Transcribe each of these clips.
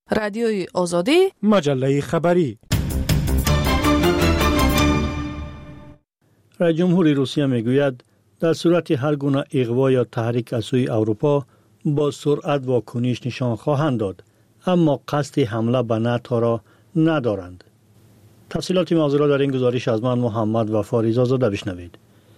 رادیوی آزادی، مجله خبری. رئیس جمهوری روسیه میگوید در صورت هر گونه اغوا یا تحریک از سوی اروپا با سرعت واکنش نشان خواهند داد، اما قصد حمله به ناتو را ندارند. تفصیلات موضوع در این گزارش از من محمد وفا رضازاده بشنوید.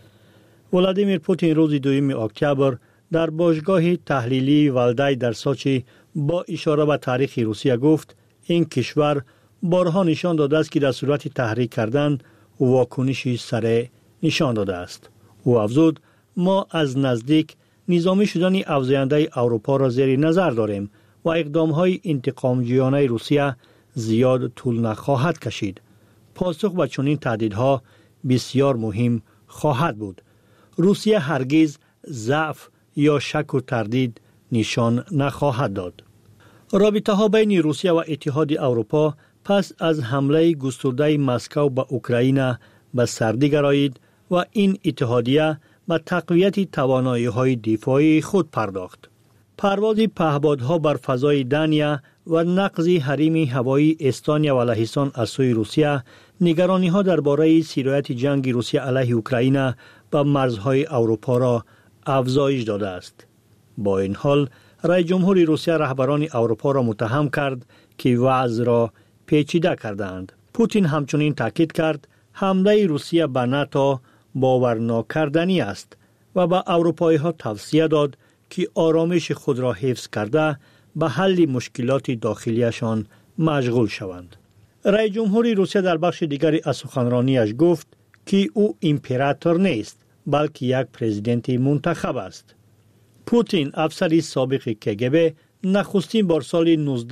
ولادیمیر پوتین روز 2 اکتبر در باشگاه تحلیلی ولدای در سوچی با اشاره به تاریخ روسیه گفت این کشور بارها نشان داده است که در صورت تحریک کردن واکنشی سریع نشان داده است. او افزود ما از نزدیک نظامی شدن افزاینده اروپا را زیر نظر داریم و اقدام‌های انتقامجویانه روسیه زیاد طول نخواهد کشید. پاسخ به چنین تهدیدها بسیار مهم خواهد بود. روسیه هرگز ضعف یا شک و تردید نشان نخواهد داد. رابطه ها بین روسیه و اتحاد اروپا پس از حمله گسترده مسکو به اوکراین به سردی گرایید و این اتحادیه به تقویت توانایی‌های دفاعی خود پرداخت. پرواز پهپادها بر فضای دانیا و نقض حریم هوایی استونیا و لهستان از سوی روسیه نگرانی‌ها درباره سرایت جنگ روسیه علیه اوکراین به مرزهای اروپا را افزایش داده است. با این حال رئیس جمهوری روسیه رهبران اروپا را متهم کرد که وضع را پیچیده کردند. پوتین همچنین تاکید کرد حمله روسیه به ناتو باورناکردنی است و به اروپایی‌ها توصیه داد که آرامش خود را حفظ کرده به حل مشکلات داخلیشان مشغول شوند. رئیس جمهوری روسیه در بخش دیگری از سخنرانیش گفت که او امپراتور نیست بلکه یک پرزیدنت منتخب است. پوتین افسری سابق کگب نخستین بار سال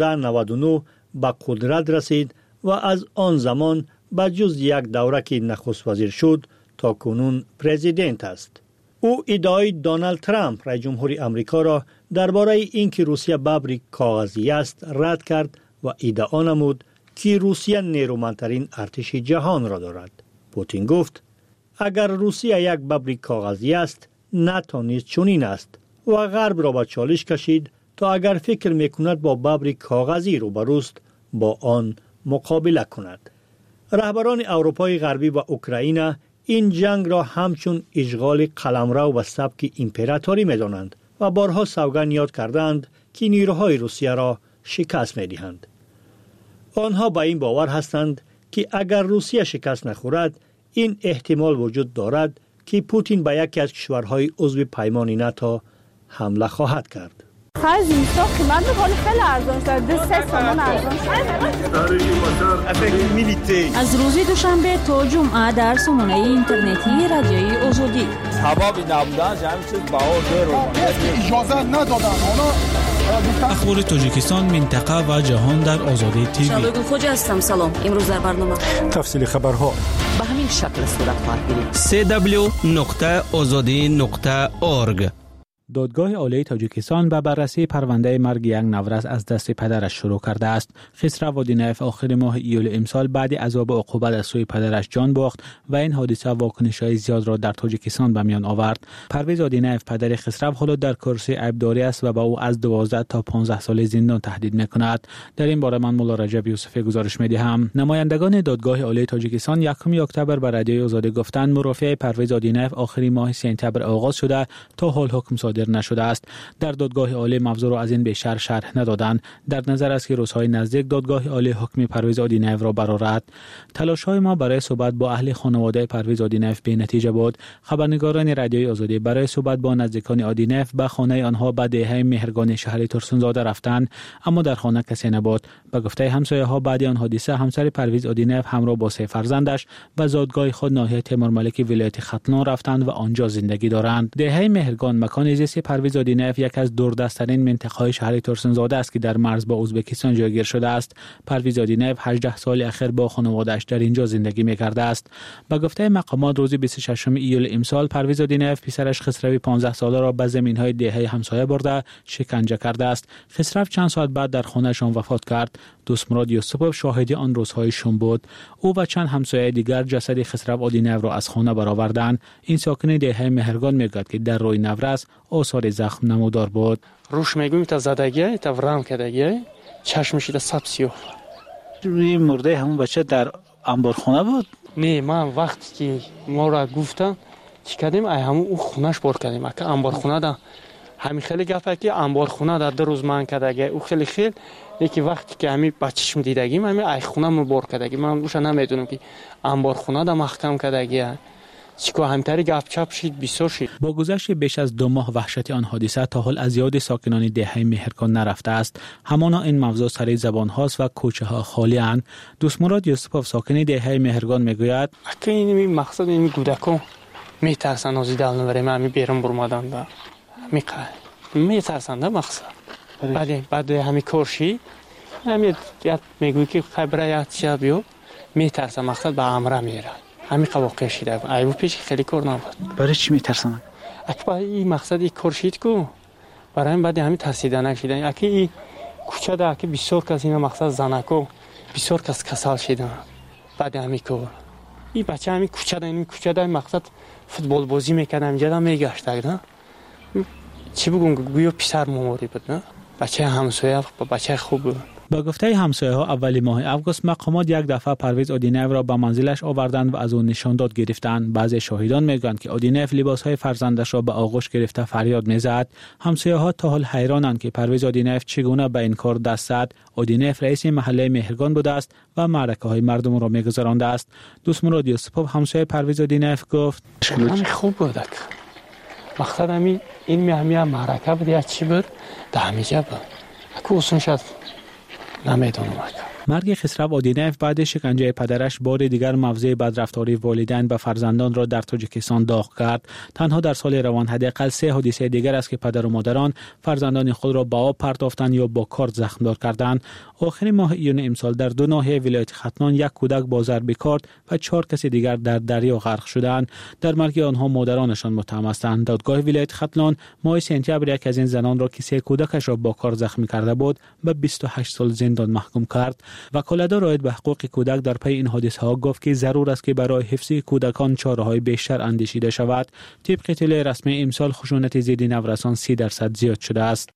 1999 به قدرت رسید و از آن زمان به جز یک دوره که نخست وزیر شد تا کنون پرزیدنت است. او ادعای دونالد ترامپ رئیس جمهوری آمریکا را درباره اینکه روسیه ببر کاغذی است رد کرد و ادعا نمود که روسیه نیرومندترین ارتش جهان را دارد. پوتین گفت اگر روسیه یک ببر کاغذی است ناتو نیز چنین است و غرب را به چالش کشید تا اگر فکر میکند با ببر کاغذی روبروست با آن مقابله کند. رهبران اروپای غربی و اوکراین این جنگ را همچون اشغال قلمرو و سبک امپراتوری می‌دانند و بارها سوگند یاد کردند که نیروهای روسیه را شکست می‌دهند. آنها به این باور هستند که اگر روسیه شکست نخورد این احتمال وجود دارد که پوتین به یکی از کشورهای عضو پیمان ناتو حمله خواهد کرد. خرج اینستا قیمت می‌کنه خیلی ارزان شده 3 تومان ارزان شده. از روز دوشنبه تا جمعه در سامانه اینترنتی رادیوی آزادی حبابی نبودن همین چیز باور رو اجازه ندادن. اخبار تاجیکستان، منطقه و جهان در آزادی تیوی. شبگون خوجا هستم. سلام. امروز در برنامه تفصیل خبرها به همین شکل صورت خواهد گرفت. www.azadi.org. دادگاه عالی تاجیکستان به بررسی پرونده مرگ یک نورس از دست پدرش شروع کرده است. خسرو وادینایف آخر ماه ایول امسال بعد عذاب عقوبت از سوی پدرش جان باخت و این حادثه واکنش‌های زیاد را در تاجیکستان به میان آورد. پرویز وادینایف پدر خسرو حالا در کرسی عیبداری است و با او از 12 تا 15 سال زندان تهدید می‌کند. در این باره من مولا رجب یوسفی گزارش می‌دهم. نمایندگان دادگاه عالی تاجیکستان 1 اکتبر به رادیوی آزادی گفتند مرافعه پرویز وادینایف آخر ماه سپتامبر آغاز شده تا حال حکم صادر نشده است. در دادگاه عالی موضوع را از این بیشتر شرح ندادند. در نظر است که روزهای نزدیک دادگاه عالی حکم پرویز وادینایف را برآورد. تلاش‌های ما برای صحبت با اهل خانواده پرویز وادینایف بی نتیجه بود. خبرنگاران رادیوی آزادی برای صحبت با نزدیکان وادینایف به خانه آنها به دهه مهرگان شهر ترسونزاده رفتند، اما در خانه کسی نبود. به گفته همسایه‌ها بعد آن حادثه همسر پرویز وادینایف همراه با 3 فرزندش و زادگاه خود ناحیه تیمورملک ولایت ختلان رفتند و آنجا زندگی دارند. دهه مهرگان مکان زیست پرویز وادینایف یک از دوردست‌ترین منطقه‌های شهر ترسونزاده است که در مرز با ازبکستان جایگیر شده است. پرویز وادینایف 18 سال اخیر با خانواده‌اش در اینجا زندگی می‌کرده است. به گفته مقامات روز 26 ایول امسال پرویز وادینایف پسرش خسرو 15 ساله را به زمین‌های دهه همسایه برده شکنجه کرده است. خسرو چند ساعت بعد در خانه‌شان وفات کرد. دوست مراد یوسفوف شاهد آن روزهای شوم بود. او و چند همسایه دیگر جسد خسرو وادینایف را از خانه برآوردند. این ساکن دهه مهرگان میگوید که در روی نورس آثار زخم نمودار بود. روش میگویم تا زدگی تا ورم کردگی چشمش را سب سیاه. روی مرده همون بچه در انبارخانه بود؟ نه، من وقتی که ما را گفتن چی کردیم همون او خونش بار کردیم که انبارخانه ده. همین خیلی گفته که انبارخانه در 2 روز من کردگی او خیلی یکی وقتی که همین بچه‌شم دیدگیم همین ای خونه من بار کردگی من اوش نمیدونم که انبارخانه ده محکم کردگی چیکو همتری گپ چپ شید بسیار شید. با گذشت بیش از 2 ماه وحشت آن حادثه تا حال از یاد ساکنان دهه مهرگان نرفته است. همانا این موضوع سر زبان هاست و کوچه ها خالی اند. دوست مراد یوسفوف ساکن دهه مهرگان میگوید که این مقصد این کودکان میترسن از دل نبریم همین بیرون برمادن و میترسن ده مقصد بعد همین کارشی همین میگوی که خبره یاد شد بیو میترسن مقصد به امره میره همین واقع شده ایو پیش خیلی کار نبود. برای چی میترسن؟ اگه این مقصد این کار شید کو برای این بعد همین ترسیدن نشیدن اگه این کوچه ده که بسیار کس اینا مقصد زنکو بسیار کس کسال شدن بعد همین کار این بچه همین کوچه ده مقصد فوتبال بازی میکردن اینجا ده میگشتگ نه چی بگم گویا پسر مماری بود نه بچه همسایه بچه خوب بود. با گفته همسایه ها اولی ماه اوگوست مقامات یک دفعه پرویز اودینف را به منزلش آوردند و از او نشانداد گرفتند. بعضی شاهدان میگویند که اودینف لباس های فرزندش را به آغوش گرفته فریاد میزد. همسایه ها تا حال حیرانند که پرویز اودینف چگونه به این کار دست زد. اودینف رئیس محله مهرگان بوده است و معرکه های مردم را میگذرانده است. دوست مراد یوسفوف همسایه پرویز اودینف گفت همین خوب بود مقصد همین این معرکه بود یا چی بود دهمیجه بود اکو اصلا شد نمیدونم. مرگ خسرو اودینف بعد شکنجه پدرش بار دیگر موضع بدرفتاری والدین به فرزندان را در تاجیکستان داغ کرد. تنها در سال روان حداقل 3 حادثه دیگر است که پدر و مادران فرزندان خود را به آب پرتافتند یا با کارد زخمدار کردند. آخر ماه ایون امسال در 2 ناحیه ولایت ختلان 1 کودک با ضرب کارد و 4 کس دیگر در دریا غرق شدند. در مرگ آنها مادرانشان متهم هستند. دادگاه ولایت ختلان ماه سپتامبر یک از این زنان را که 3 کودکش را با کارد زخمی کرده بود به 28 سال زندان محکوم کرد. وکالتدار عاید به حقوق کودک در پی این حادثه ها گفت که ضرور است که برای حفظ کودکان چاره‌های بیشتر اندیشیده شود. طبق اطلاع رسمی امسال خشونت ضد نورسان 30% زیاد شده است.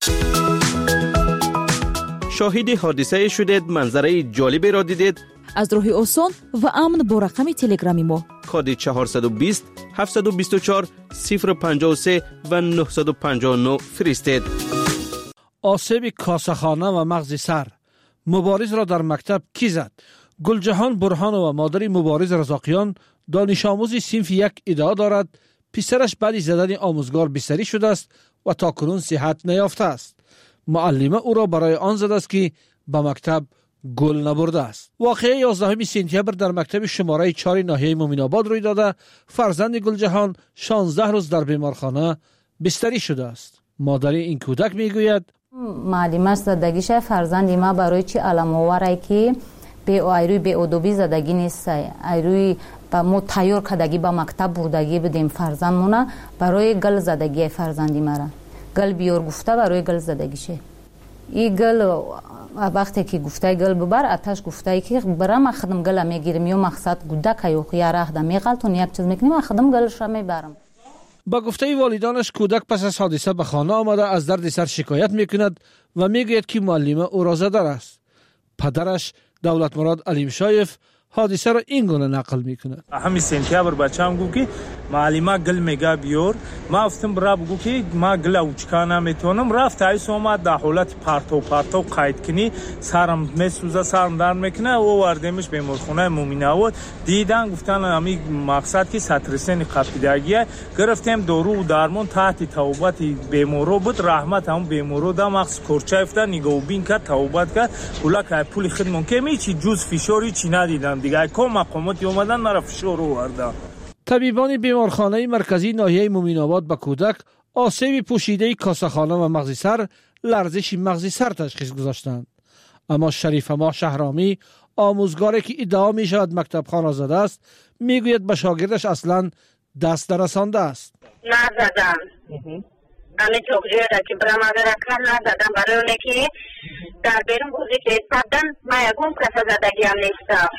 شاهد حادثه شدید، منظره جالبی را دیدید؟ از راه آسان و امن با رقم تلگرامی ما کد 420 724 053 و 959 فرستید. آسیب کاسه‌خانه و مغز سر. مبارز را در مکتب کی زد؟ گلجهان برهان و مادر مبارز رزاقیان دانش آموز صنف 1 ادعا دارد پسرش بعد زدن آموزگار بستری شده است و تاکنون صحت نیافته است. معلمه او را برای آن زده است که به مکتب گل نبرده است. واقعه 11 سپتامبر در مکتب شماره 4 ناحیه مومن‌آباد روی داده. فرزند گلجهان 16 روز در بیمارخانه بستری شده است. مادر این کودک میگوید معلمه زدگیش فرزند ما برای چی علم آوره که به ایروی به ادبی زدگی نیست، ایروی با ما تیار کردگی با مکتب بردگی بدیم فرزندمونه برای گل زدگی فرزندی مرا گل بیار گفته برای گل زدگیشه. این گل وقتی که گفته گل ببر آتش گفته که برام خدم گل میگیرم یا مقصد گوده که یو خیاره خدم میغلطون یک چیز میکنیم خدم گلش را میبرم. با گفته والدانش کودک پس از حادثه به خانه آمده از درد سر شکایت میکند و میگوید که معلمه او را زده است. پدرش دولت مراد علیم شایف حادثه را این گونه نقل میکند. همین سپتامبر بچه‌ام گفت که معلمه گل میگه بیار، ما گفتم برا بگو که ما گل اوچکا نمیتونم. رفت ایس اومد در حالت پرتو قید کنی سرم میسوزه سرم در میکنه و وردیمش بیمارخانه مومن‌آباد. دیدن گفتن همین مقصد که سطرسین قپیدگیه. گرفتیم دارو و درمان تحت توبت بیمارو بود. رحمت هم بیمارو دا مقصد کورچه افته نگاه بین کرد توبت کرد اولا که پول خدمون که میچی جز فشاری چی ندیدن دیگه کم مقاماتی اومدن نرا فشار آوردن. طبیبان بیمارخانه مرکزی ناحیه مومن‌آباد به کودک آسیب پوشیده کاسه‌خانه و مغز سر، لرزش مغز سر تشخیص گذاشتند. اما شریف ما شهرامی آموزگاری که ادعا می شود مکتب خانه زده است میگوید به شاگردش اصلا دست نرسانده است. نزدم همین توجیه که برام اگر اکل نزدم برای اونه که در بیرون گوزی که استبدن ما یکم کسا زدگی هم نیستم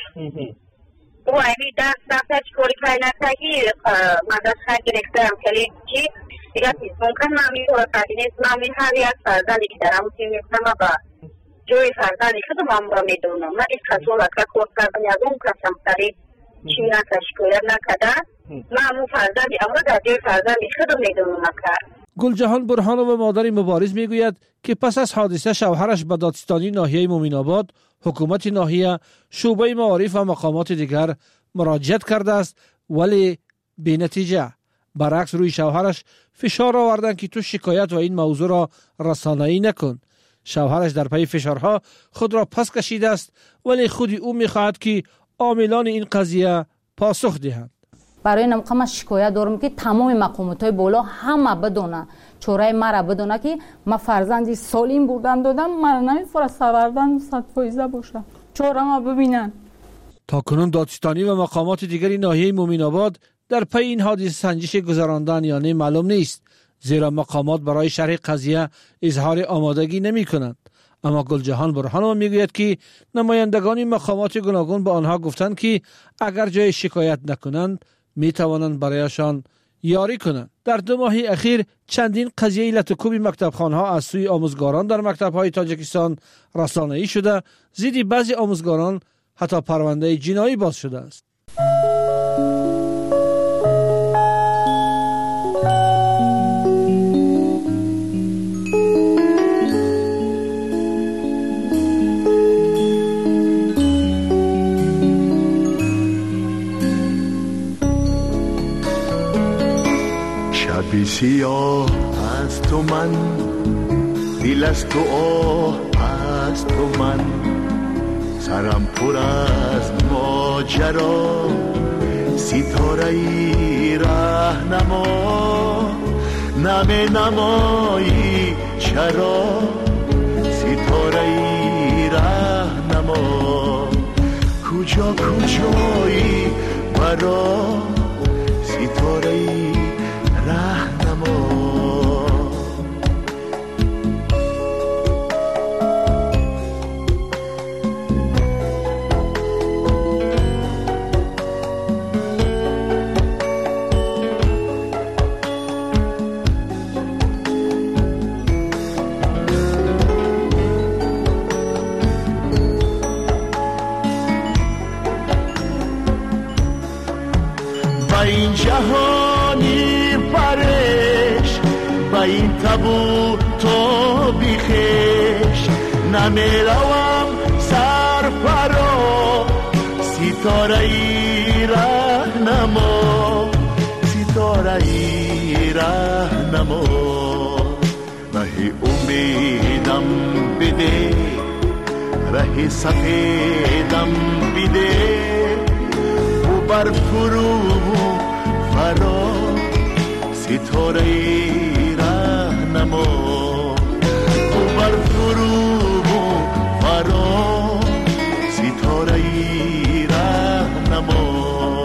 او ایمی دست چکوری که نتاکی مدرس خیلی گرفتم کلی چی دیگه ممکن من میتونه فرقی نیست من این هر یک فرزندی که در همون تیم نیستم با جای فرزندی خودم را میدونم. من این قضا که کار کردم از اون کسم تری چی نکشکویر نکده. من همون فرزندی اما در جای فرزندی خودم میدونم که. گلجهان برهانو و مادر مبارز میگوید که پس از حادثه شوهرش به دادستانی ناحیه مومن آباد، حکومت ناحیه، شعبه معارف و مقامات دیگر مراجعت کرده است ولی بی نتیجه. برعکس روی شوهرش فشار آوردند که تو شکایت و این موضوع را رسانه‌ای نکن. شوهرش در پی فشارها خود را پس کشیده است ولی خودی او میخواهد که عاملان این قضیه پاسخ دهند. برای این مقام شکایت دارم که تمام مقامات بالا همه بدونه، چورای مرا بدونه که ما فرزندی سالم بردم دادم، من نمیفره سوردن 100% باشه. چورا ما ببینن. تا کنون دادستانی و مقامات دیگری ناحیه مومن آباد در پی این حادثه سنجش گذراندن یا نه معلوم نیست، زیرا مقامات برای شرح قضیه اظهار آمادگی نمی کنند. اما گلجهان برهانو میگوید که نمایندگان مقامات گوناگون به آنها گفتند که اگر جای شکایت نکنند می توانند برایشان یاری کنند. در 2 ماه اخیر چندین قضیه لطوکوب مکتبخانه ها از سوی آموزگاران در مکتب های تاجیکستان رسانه‌ای شده، ضد بعضی آموزگاران حتی پرونده جنایی باز شده است. شبی سیاه از تو من، دل از تو آه از تو من، سرم پر از ماجرا، ستاره ای رهنما، نمی نمایی چرا، ستاره ای رهنما، کجا کجایی برا، ستاره ای رهنما. با این جهانی پرش، با این تبو تو بیخش، نمیروم سر پرا، ستاره ای رهنما، ستاره ای رهنما. ره امیدم بده، ره سفیدم بده، و بر فرو فرا، ستاره ای رهنما، و بر فرو فرا، ستاره ای رهنما.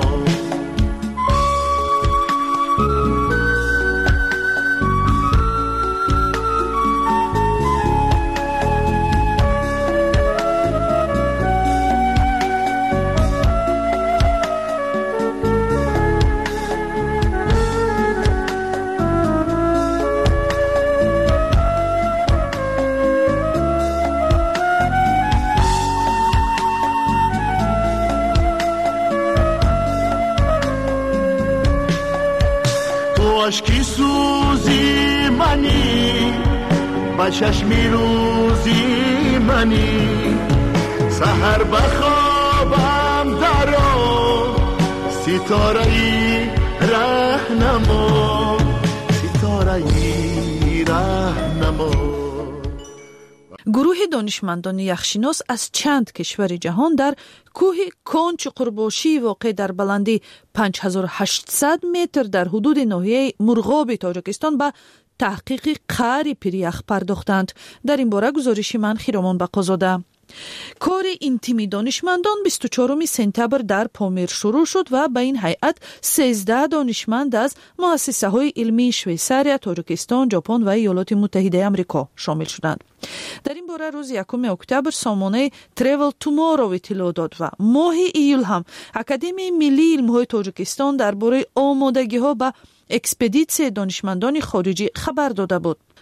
عشقی سوزی منی، با چشمی روزی منی، سحر بخوابم درو، ستاره ای رهنما، ستاره ای رهنما. گروه دانشمندان یخشناس از چند کشور جهان در کوه کانچ قرباشی واقع در بلندی 5800 متر در حدود ناحیه مرغاب تاجیکستان به تحقیق قعر پیریخ پرداختند. در این باره گزارش من خیرامان بقازاده. کار این تیم دانشمندان 24 سپتامبر در پامیر شروع شد و به این هیئت 13 دانشمند از مؤسسه های علمی شویساریا، تاجیکستان، ژاپن و ایالات متحده آمریکا شامل شدند. در این باره روز 1 اکتبر سامانه تریول تومورو اطلاع داد و ماه ایول هم اکادمی ملی علم‌های تاجیکستان درباره آمادگی‌ها به اکسپدیسیون دانشمندان خارجی خبر داده بود.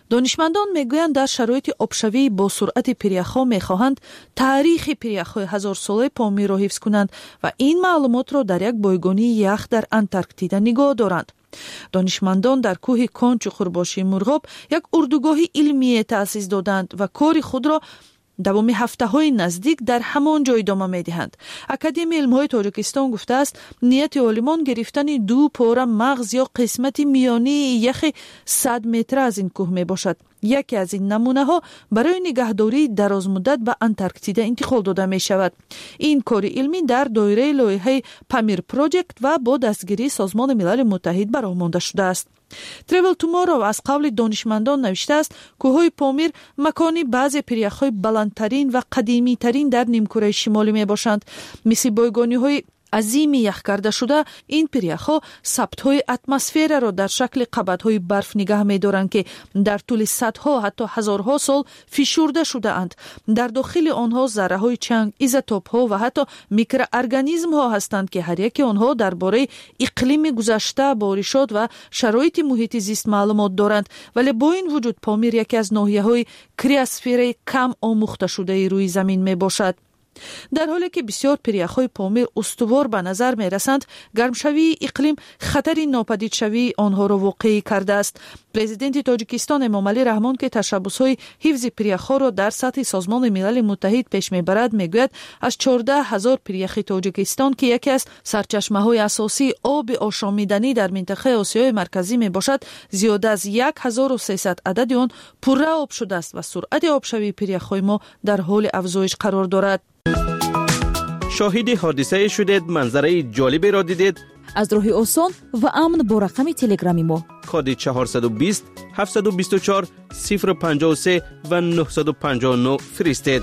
دانشمندان میگویند در شرایط آبشوی با سرعت پریخ‌ها میخواهند تاریخ پریخ‌های 1000 ساله پامیر را حفظ کنند و این معلومات را در یک بایگانی یخ در انتارکتیدا نگاه دارند. دانشمندان در کوه کان چوخورباشی مرغاب یک اردوگاه علمی تأسیس دادند و کار خود را دوام هفته‌های نزدیک در همان جای ادامه می‌دهند. اکادمی علم‌های تاجیکستان گفته است نیت عالمان گرفتن 2 پاره مغز یا قسمت میانی یخ 100 متر از این کوه میباشد. یکی از این نمونه‌ها برای نگهداری دراز مدت به انتارکتیدا انتقال داده می‌شود. این کار علمی در دایره لایحه پامیر پروژکت و با دستگیری سازمان ملل متحد برآورده مانده شده است. تریول تومورو از قبل دانشمندان نوشته است کوههای پامیر مکانی بعضی پریخ‌های بلندترین و قدیمی ترین در نیمکره شمالی می باشند. مثل بایگانی‌های عظیمی یخ کرده شده، این پریخ‌ها سبت‌های اتمسفر را در شکل قبض‌های برف نگه می‌دارند که در طول صدها حتی هزارها سال فشرده شده اند. در داخل آنها ذره‌های چنگ، ایزوتوپ‌ها و حتی میکروارگانیسم‌ها هستند که هر یک آنها درباره اقلیم گذشته، بارشات و شرایط محیط زیست معلومات دارند، ولی با این وجود پامیر یکی از ناحیه‌های کریوسفر کم آموخته شده روی زمین میباشد. در حالی که بسیار پریخ‌های پامیر استوار به نظر می رسند، گرمشوی اقلیم خطر ناپدید شوی آنها را واقعی کرده است. پرزیدنت تاجیکستان امامعلی رحمان که تشبس‌های حفظ پریخ‌ها را در سطح سازمان ملل متحد پیش میبرد میگوید از 14,000 پریخ تاجیکستان که یکی از سرچشمه‌های اساسی آب آشامیدنی در منطقه آسیای مرکزی میباشد، زیاد از 1300 عدد آن پره آب شده است و سرعت آبشوی پریخ‌های ما در حال افزایش قرار دارد. شاهد حادثه شدید، منظره جالبی را دیدید؟ از راه آسان و امن با رقم تلگرامی ما کد 420 724 053 و 959 فرستید.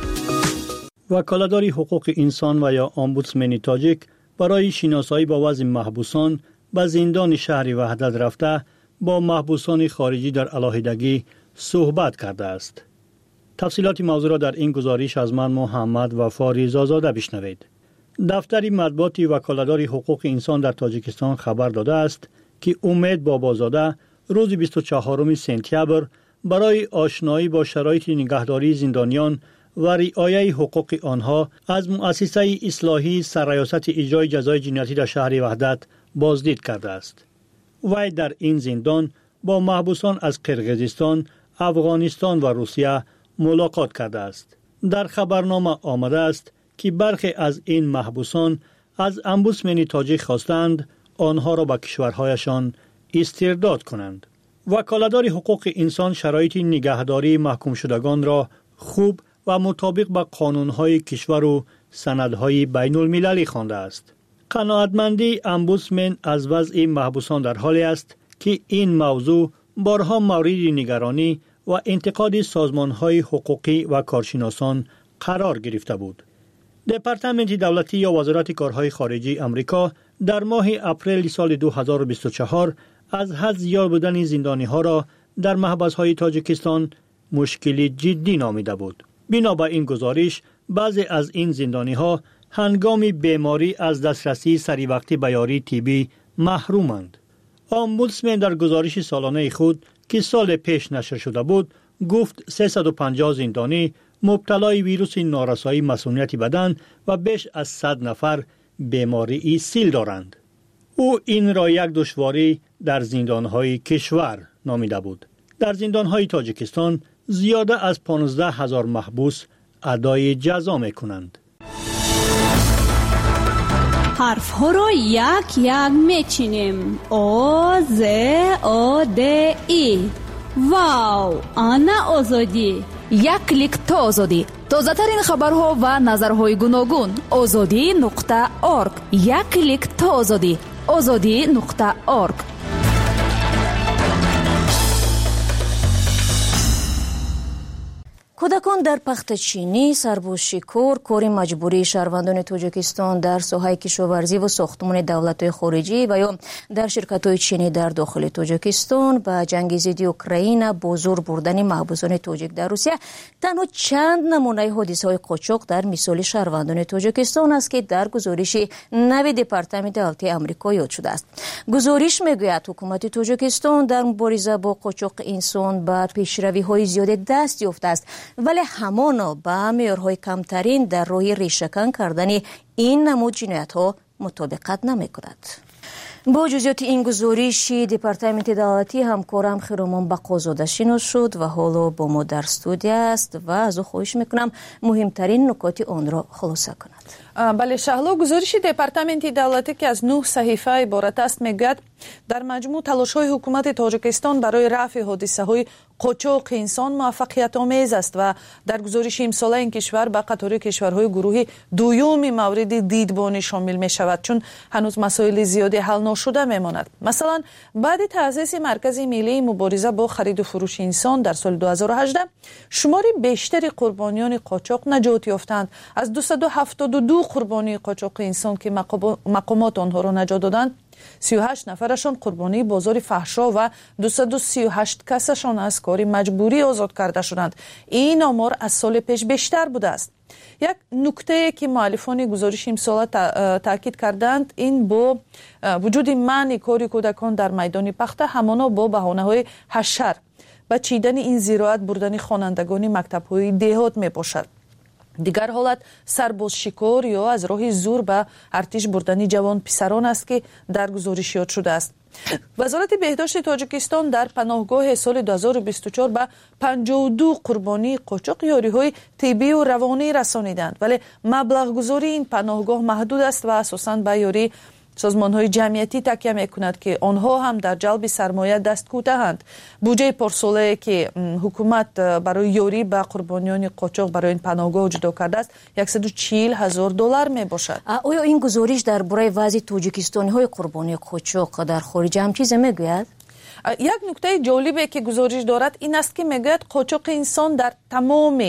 وکالتدار حقوق انسان و یا امبودسمن تاجیک برای شناسایی با وضع محبوسان به زندان شهر وحدت رفته با محبوسان خارجی در علیحدگی صحبت کرده است. تفصیلات موضوع را در این گزارش از من محمد وفا رضازاده بشنوید. دفتر مطبوعاتی وکالتدار حقوق انسان در تاجیکستان خبر داده است که امید بابازاده روز 24 سپتامبر برای آشنایی با شرایط نگهداری زندانیان و رعایت حقوق آنها از مؤسسه اصلاحی سرریاست اجرای جزای جنایتی در شهر وحدت بازدید کرده است. وی در این زندان با محبوسان از قرقیزستان، افغانستان و روسیه ملاقات کرده است. در خبرنامه آمده است که برخی از این محبوسان از امبودسمن تاجیک خواستند آنها را به کشورهایشان استرداد کنند. وکالتدار حقوق انسان شرایط نگهداری محکوم شدگان را خوب و مطابق با قانونهای کشور و سندهای بین المللی خوانده است. قناعتمندی امبودسمن از وضع محبوسان در حالی است که این موضوع بارها مورد نگرانی و انتقاد سازمانهای حقوقی و کارشناسان قرار گرفته بود. دپارتمنت دولتی یا وزارت کارهای خارجی امریکا در ماه اپریل سال 2024 از حد زیاد بودن زندانی‌ها را در محبس‌های تاجیکستان مشکل جدی نامیده بود. بنا به این گزارش بعضی از این زندانی‌ها هنگام بیماری از دسترسی سریع به یاری طبی محرومند. امبودسمن در گزارش سالانه خود که سال پیش نشر شده بود گفت 350 زندانی مبتلای ویروس نارسایی مسمومیت بدن و بیش از 100 نفر بیماری سیل دارند. او این را یک دشواری در زندانهای کشور نامیده بود. در زندانهای تاجیکستان زیاده از 15,000 محبوس ادای جزا میکنند. حرف ها را یک یک میچینیم. آ ز آ د ای. واو، آنا آزادی. یک کلیک تا آزادی. تازه ترین خبرها و نظرهای گوناگون. azadi.org. یک کلیک تا آزادی. azadi.org. کودکان در پختچینی، سربازشکار، کار مجبوری شهروندان تاجیکستان در ساحه کشاورزی و ساختمان دولت‌های خارجی و یا در شرکت‌های چینی در داخل تاجیکستان به جنگ ضد اوکراین با زور بردن محبوسان تاجیک در روسیه تنها چند نمونه حادثه‌های قاچاق در مثال شهروندان تاجیکستان است که در گزارش نو دپارتمان دولتی آمریکا یاد شده است. گزارش میگوید حکومت تاجیکستان در مبارزه با قاچاق انسان به پیشروی‌های زیاد دست یافته است، ولی همانا به معیارهای کمترین در راه ریشه‌کن کردن این نمود جنایت‌ها مطابقت نمی‌کند. با جزئیات این گزارش دپارتمنت دولتی همکارم خیرامان بقازاده شناس شد و حالا با ما در استودیو است و از او خواهش میکنم مهمترین نکات آن را خلاصه کند. بله شهلا، گزارش دپارتمنت دولتی که از 9 صحیفه عبارت است میگوید در مجموع تلاش‌های حکومت تاجیکستان برای رفع حادثه‌های قاچاق انسان موفقیت آمیز است و در گزارش امساله این کشور به قطار کشورهای گروه دوم مورد دیدبانی شامل می شود، چون هنوز مسائل زیادی حل نشده میماند. مثلا بعد تأسیس مرکز ملی مبارزه با خرید و فروش انسان در سال 2018 شمار بیشتری قربانیان قاچاق نجات یافتند. از 272 قربانی قاچاق انسان که مقامات آنها را نجات دادند، 38 نفرشان قربانی بازار فحشا و 238 کسشان از کار مجبوری آزاد کرده شدند. این آمار از سال پیش بیشتر بوده است. یک نکته که مؤلفان گزارش امسال تاکید کردند این با وجود منع کار کودکان در میدان پخته همانا با بهانه‌های حشر و چیدن این زراعت بردن خوانندگان مکتب‌های دهات میباشد. دیگر حالت سربازشکار یا از راه زور به ارتش بردن جوان پسران است که در گزارش یاد شده است. وزارت بهداشت تاجیکستان در پناهگاه سال 2024 به 52 قربانی قاچاق یاری‌های طبی و روانی رسانیدند، ولی مبلغ گذاری این پناهگاه محدود است و اساساً به یاری سازمان‌های جمعیتی تکیه می‌کند که آنها هم در جلب سرمایه دست کوتاهند. بودجه پارساله که حکومت برای یاری به قربانیان قاچاق برای این پناهگاه جدا کرده است 140,000 دلار میباشد. آیا این گزارش درباره وضع تاجیکستانی‌های قربانی قاچاق در خارج هم چیزی میگوید؟ یک نکته جالبی که گزارش دارد این است که میگوید قاچاق انسان در تمام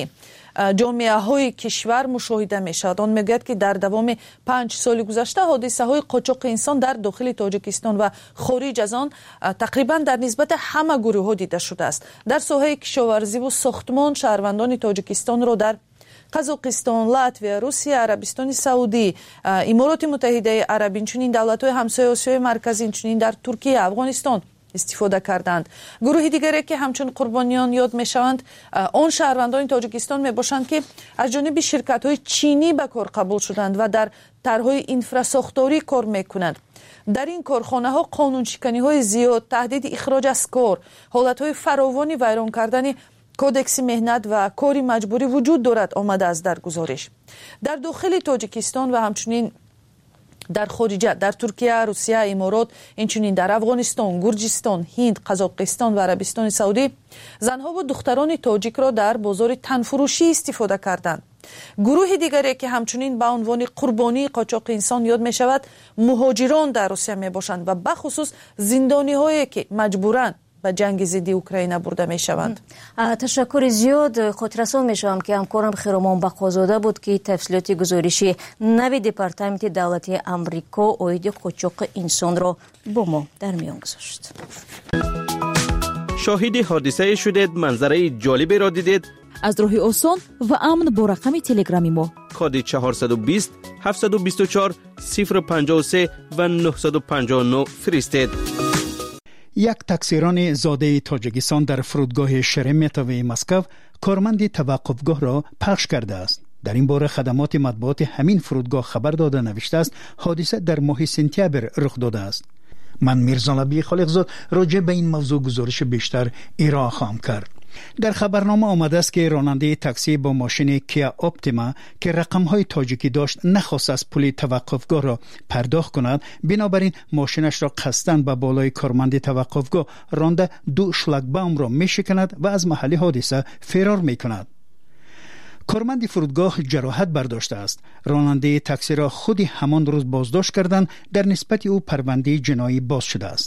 جامعه های کشور مشاهده می شود. آن میگوید که در دوام 5 سال گذشته حادثه های قاچاق انسان در داخل تاجیکستان و خارج از آن تقریبا در نسبت همه گروه ها دیده شده است. در ساحه کشاورزی و ساختمان شهروندان تاجیکستان را در قزاقستان، لاتویا، روسیه، عربستان سعودی، امارات متحده عرب، چنین دولت‌های همسایه آسیای مرکزی، چنین در ترکیه، افغانستان استفاده کردند. گروه دیگری که همچون قربانیان یاد میشوند آن شهروندان تاجیکستان میباشند که از جانب شرکت‌های چینی به کار قبول شدند و در طرح‌های اینفراساختاری کار میکنند. در این کارخانه‌ها قانونشکنی‌های زیاد، تهدید اخراج از کار، حالت‌های فراوانی ویران کردن کودکس مهنت و کاری مجبوری وجود دارد آمده است در گزارش. در داخل تاجیکستان و همچنین در خارجه، در ترکیه، روسیه، امارات، اینچنین در افغانستان، گرجستان، هند، قزاقستان و عربستان سعودی زنها و دختران تاجیک را در بازار تنفروشی استفاده کردند. گروه دیگری که همچنین به عنوان قربانی قاچاق انسان یاد می شود مهاجران در روسیه می باشند و بخصوص زندانی هایی که مجبورند به جنگ ضد اوکراین برده می شوند. تشکر زیاد. خودرسان می شوم که همکارم خیرامان بقازاده بود که تفصیلات گزارشی نو دپارتمنت دولتی آمریکا اوید قاچاق انسان را با ما در میان گذاشت. شاهد حادثه شدید، منظره جالبی را دیدید؟ از راه آسان و امن با رقم تلگرامی ما کد 420 724 053 و 959 فرستید. یک تاکسیران زاده تاجیکستان در فرودگاه شرمتوی مسکو کارمند توقفگاه را پخش کرده است. در این باره خدمات مطبوعات همین فرودگاه خبر داده نوشته است حادثه در ماه سپتامبر رخ داده است. من میرزالبی خالقزاد راجع به این موضوع گزارش بیشتر ارائه خواهم کرد. در خبرنامه آمده است که راننده تاکسی با ماشین کیا اپتیما که رقم‌های تاجیکی داشت نخواست از پل توقفگاه را پرداخت کند، بنابراین ماشینش را قصداً به بالای کارمند توقفگاه رانده 2 شلاگباوم را می‌شکند و از محل حادثه فرار می‌کند. کارمند فرودگاه جراحت برداشته است. راننده تاکسی را خود همان روز بازداشت کردند. در نسبت او پرونده جنایی باز شده است.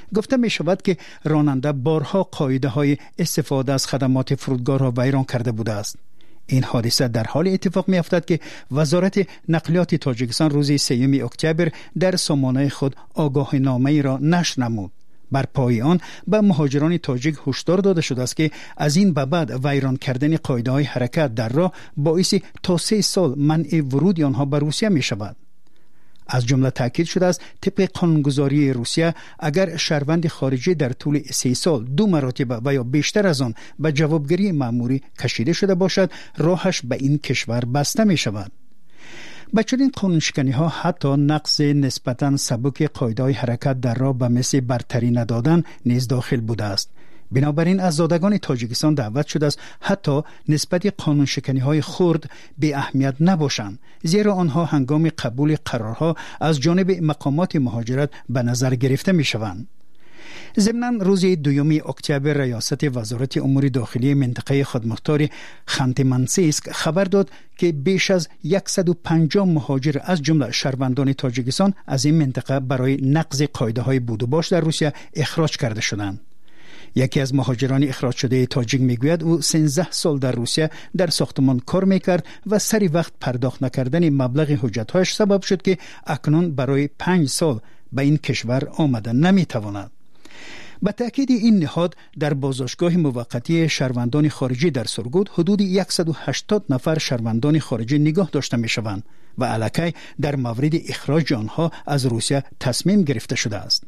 گفته می شود که راننده بارها قاعده های استفاده از خدمات فرودگاه را ویران کرده بوده است. این حادثه در حال اتفاق می افتد که وزارت نقلیات تاجیکستان روز 3 اکتبر در سامانه خود آگاهنامه‌ای را نشر نمود. بر پای آن به مهاجران تاجیک هشدار داده شده است که از این به بعد ویران کردن قاعده‌های حرکت در راه باعث تا 3 سال منع ورود آنها به روسیه می شود. از جمله تاکید شده است طبق قانونگذاری روسیه اگر شهروند خارجی در طول 3 سال 2 مرتبه و یا بیشتر از آن به جوابگیری مأموری کشیده شده باشد راهش به این کشور بسته می شود. با چنین قانونشکنی ها حتی نقض نسبتاً سبک قاعده‌های حرکت در راه به مثل برتری ندادن نیز داخل بوده است. بنابراین از زادگان تاجیکستان دعوت شده است حتی نسبت قانونشکنی های خرد به اهمیت نباشند، زیرا آنها هنگام قبول قرارها از جانب مقامات مهاجرت به نظر گرفته می شوند. ضمناً روز 2 اکتبر ریاست وزارت امور داخلی منطقه خودمختار خانت-منسیسک خبر داد که بیش از 150 مهاجر از جمله شهروندان تاجیکستان از این منطقه برای نقض قاعده‌های بود و باش در روسیه اخراج کرده شدند. یکی از مهاجران اخراج شده تاجیک میگوید او 13 سال در روسیه در ساختمان کار میکرد و سری وقت پرداخت نکردن مبلغ حجت‌هایش سبب شد که اکنون برای 5 سال به این کشور آمدن نمیتواند. به تأکید این نهاد در بازداشتگاه موقتی شهروندان خارجی در سرگود حدود 180 نفر شهروندان خارجی نگاه داشته می شوند و الکی در مورد اخراج آنها از روسیه تصمیم گرفته شده است.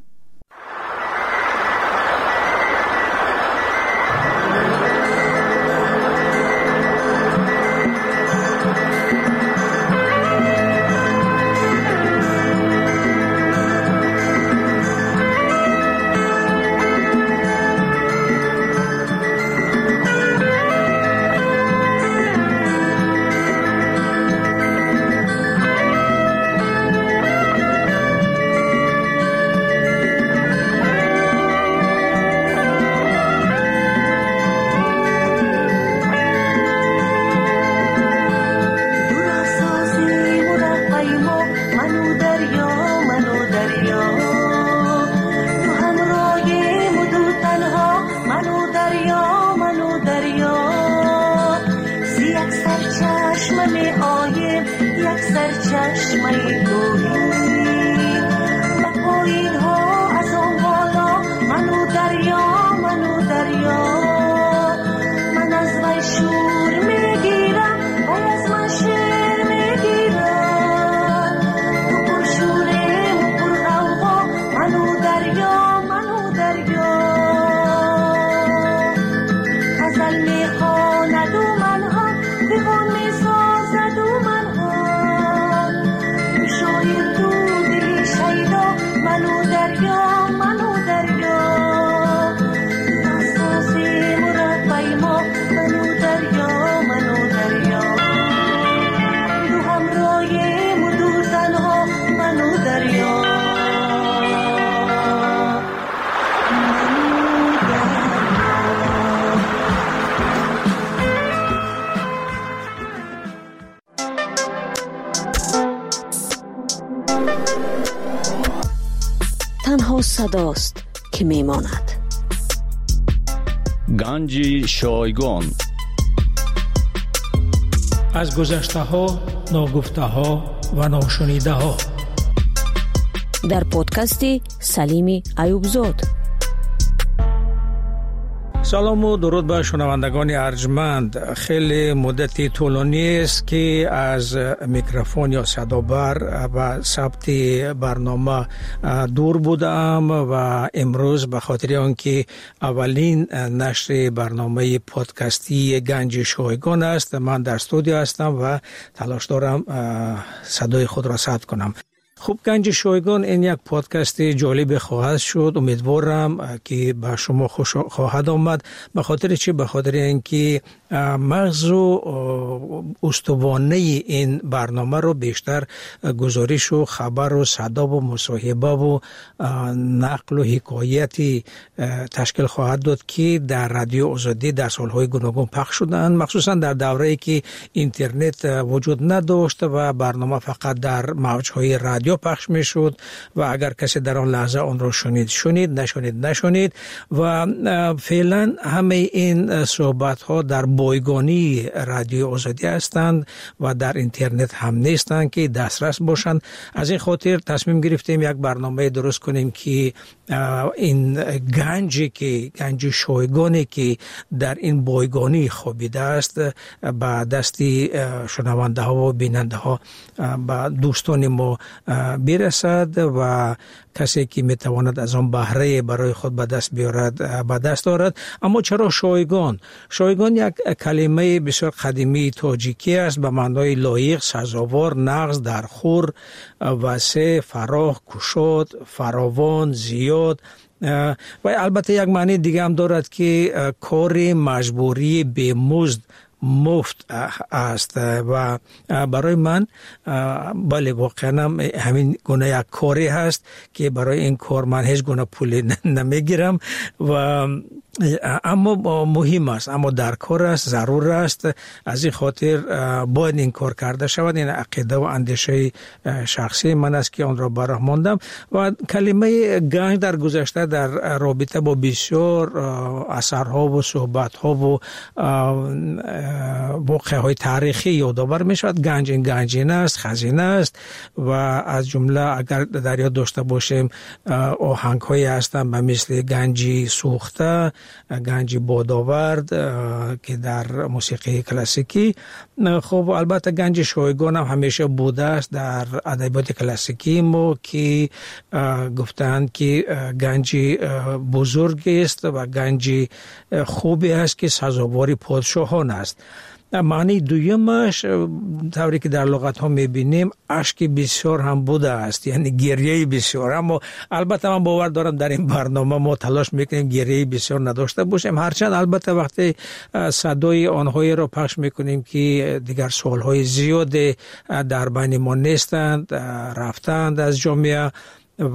تنها صداست که میماند. گنج شایگان از گذشته ها، ناگفته ها و ناشنیده ها در پادکستی سلیم ایوبزاد. سلام و درود به شنوندگان ارجمند. خیلی مدتی طولانی است که از میکروفون یا صدابر و ثبت برنامه دور بودم و امروز به خاطر آنکه اولین نشر برنامه پادکستی گنج شایگان است، من در استودیو هستم و تلاش دارم صدای خود را ثبت کنم. خوب، گنج شایگان این یک پادکست جالب خواهد شد. امیدوارم که به شما خوش خواهد آمد. به خاطر چی؟ به خاطر اینکه مغز و استوانه این برنامه رو بیشتر گزارش و خبر و صدا و مصاحبه و نقل و حکایتی تشکیل خواهد داد که در رادیو آزادی در سالهای گوناگون پخش شدند، مخصوصا در دوره‌ای که اینترنت وجود نداشت و برنامه فقط در موج‌های رادیو رادیو پخش میشد و اگر کسی در آن لحظه آن را شنید نشنید و فعلا همه این صحبت ها در بایگانی رادیو آزادی هستند و در اینترنت هم نیستند که دسترس باشند. از این خاطر تصمیم گرفتیم یک برنامه درست کنیم که این گنج شایگانی که در این بایگانی خوابیده است به دستی شنونده ها و بیننده ها به دوستان ما برسد و کسی که میتواند از آن بهره برای خود به دست دارد. اما چرا شایگان؟ شایگان یک کلمه بسیار قدیمی تاجیکی است به معنای لایق، سزاوار، نغز، درخور، واسع، فراخ، گشاد، فراوان، زیاد و البته یک معنی دیگه هم دارد که کار مجبوری به مزد مفت است و برای من بله واقعا همین گونه یک کاری هست که برای این کار من هیچ گونه پول نمیگیرم و اما مهم است، اما در کار است، ضرور است. از این خاطر باید این کار کرده شود. این عقیده و اندیشه شخصی من است که آن را براه ماندم و کلمه گنج در گذشته در رابطه با بسیار اثرها و صحبتها و واقعه های تاریخی یادآور می شود. گنجینه است، خزینه است و از جمله اگر در یاد داشته باشیم آهنگ هایی هستند به مثل گنجی سوخته، گنجی بادآورد که در موسیقی کلاسیکی. خب البته گنج شایگان هم همیشه بوده است در ادبیات کلاسیکی ما که گفتند که گنجی بزرگی است و گنجی خوبی است که سزاوار پادشاهان است. معنی دویمش طوری که در لغت ها میبینیم اشک بسیار هم بوده است، یعنی گریه بسیار. اما البته من باور دارم در این برنامه ما تلاش میکنیم گریه بسیار نداشته باشیم، هرچند البته وقتی صدای آنهایی را پخش میکنیم که دیگر سالهای زیاد در بین ما نیستند، رفتند از جامعه و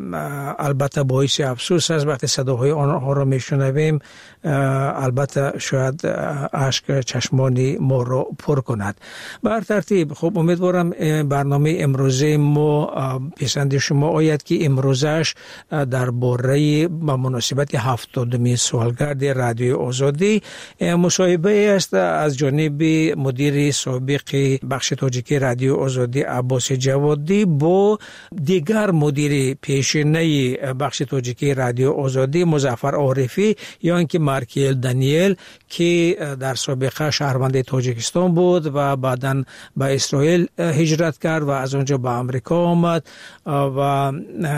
البته باعث افسوس است وقتی صداهای آنها را میشنویم. البته شاید اشک چشمان ما را پر کند. به هر ترتیب خب امیدوارم برنامه امروزه ما پسند شما آید که امروزش درباره به مناسبت 70مین سالگرد رادیو آزادی مصاحبه است از جانب مدیر سابق بخش تاجیکی رادیو آزادی عباس جوادی با دیگر مدیر پیشینه بخش تاجیکی رادیو آزادی مظفر عارفی یا اینکه مارکیل دانیل که در سابقه شهروند تاجیکستان بود و بعداً به اسرائیل هجرت کرد و از اونجا به آمریکا آمد و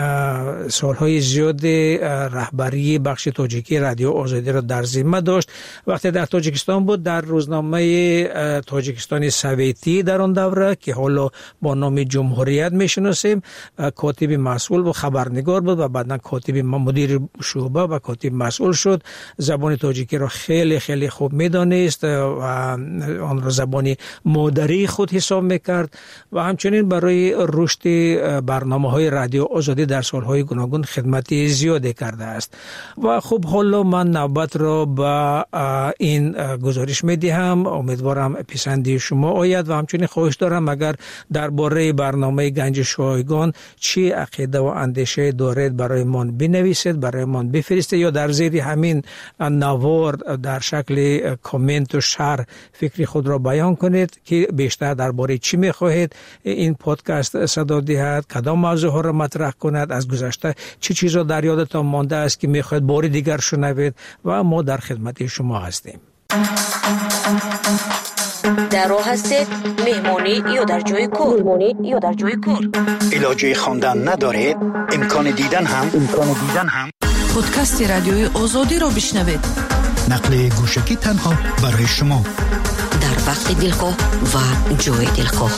سالهای زیاد رهبری بخش تاجیکی رادیو آزادی را در ذمه داشت. وقتی در تاجیکستان بود در روزنامه تاجیکستان سویتی در آن دوره که حالا با نام جمهوریت میشناسیم کاتب مسئول و خبرنگار بود و بعداً کاتب مدیر شعبه و کاتب مسئول شد. زبان تاجیکی را خیلی خیلی خوب میدانست و آن را زبان مادری خود حساب میکرد و همچنین برای رشد برنامه‌های رادیو آزادی در سالهای گوناگون خدمتی زیادی کرده است. و خب حالا من نوبت را به این گزارش میدهم، امیدوارم پسندی شما آید و همچنین خواهش دارم اگر درباره برنامه گنج شایگان چی عقیده و اندیشه دارید برای من بنویسید، برای من بفرستید یا در زیر همین نوار در شکل کامنت و شرح فکری خود را بیان کنید که بیشتر درباره چی میخواهید این پادکست صدا دهد، کدام موضوع ها را مطرح کند، از گذشته چه چیزا در یادتان مانده است که میخواهید بار دیگر شنوید و ما در خدمت شما هستیم. در راه هستید مهمانی یا در جای کار علاجه خواندن ندارید امکان دیدن هم پادکست رادیوی آزادی را بشنوید. نقل گوشکی تنها برای شما در وقت دلخواه و جای دلخواه.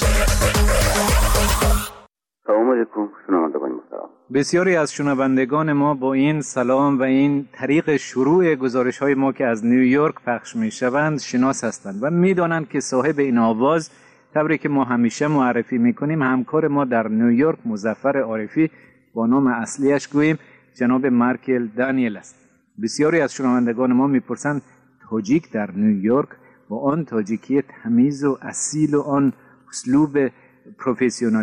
سلام علیکم شنوندگان محترم. بسیاری از شنوندگان ما با این سلام و این طریق شروع گزارش های ما که از نیویورک پخش می شوند شناس هستند و می دانند که صاحب این آواز طوری که ما همیشه معرفی می کنیم همکار ما در نیویورک مظفر عارفی با نام اصلیش گوییم جناب مارکیل دانیل است. بسیاری از شنوندگان ما میپرسند تاجیک در نیویورک با آن تاجیکی تمیز و اصیل و آن اسلوب پروفسیونالی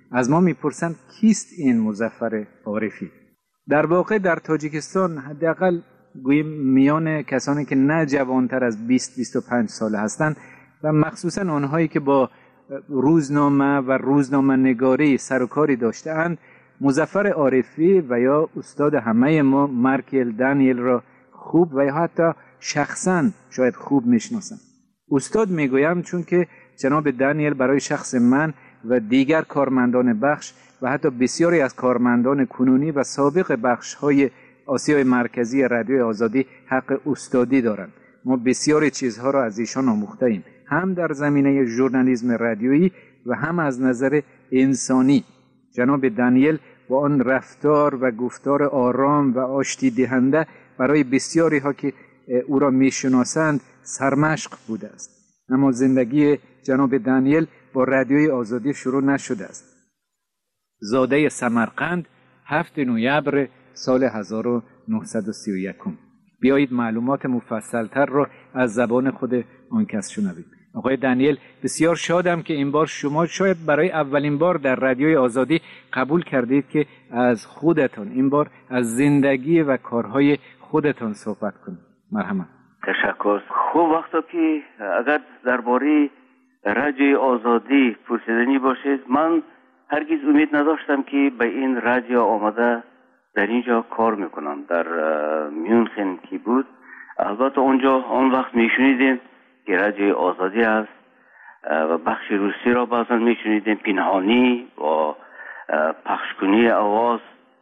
از ما میپرسند کیست این مظفر عارفی. در واقع در تاجیکستان حداقل گوییم میان کسانی که نه جوانتر از 20-25 سال هستند و مخصوصا آنهایی که با روزنامه و روزنامه نگاری سر و کاری داشته‌اند، مظفر عارفی و یا استاد همه ما مارکل دانیل را خوب و یا حتی شخصا شاید خوب میشناسند. استاد میگویم چون که جناب دانیل برای شخص من و دیگر کارمندان بخش و حتی بسیاری از کارمندان کنونی و سابق بخش‌های آسیای مرکزی رادیوی آزادی حق استادی دارند. ما بسیاری چیزها را از ایشان آموخته ایم، هم در زمینه ژورنالیسم رادیویی و هم از نظر انسانی. جناب دانیل با آن رفتار و گفتار آرام و آشتی دهنده برای بسیاری ها که او را میشناسند سرمشق بوده است. اما زندگی جناب دانیل با رادیوی آزادی شروع نشده است. زاده سمرقند 7 نوامبر سال 1931. بیایید معلومات مفصلتر را از زبان خود آن کس شنویم. آقای دانیل، بسیار شادم که این بار شما شاید برای اولین بار در رادیوی آزادی قبول کردید که از خودتان این بار از زندگی و کارهای خودتان صحبت کنید. مرحبا. تشکر. خوب وقتا که اگر درباره رادیوی آزادی پرسیدنی باشید، من هرگز امید نداشتم که به این رادیو آمده در اینجا کار میکنم. در میونخن که بود، البته اونجا آن وقت میشنیدیم که رادیوی آزادی است و بخش روسی را بعضا میشنیدیم پنهانی و پخشکنی آواز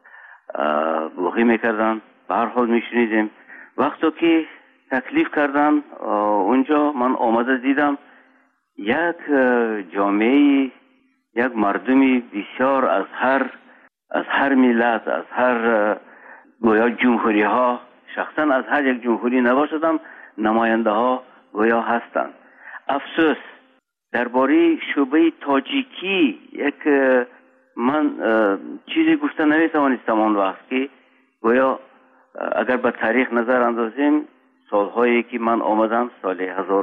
بلوغی میکردن. به هر حال میشنیدیم. وقتی که تکلیف کردن اونجا، من آمده دیدم یک جامعه، یک مردمی بسیار از هر ملت، از هر گویا جمهوری ها، شخصا از هر یک جمهوری نباشدم، نماینده ها گویا هستند. افسوس درباره شعبه تاجیکی یک من چیزی گفته نمیتوانستم آن وقت که گویا اگر به تاریخ نظر اندازیم، سالهایی که من آمدم سال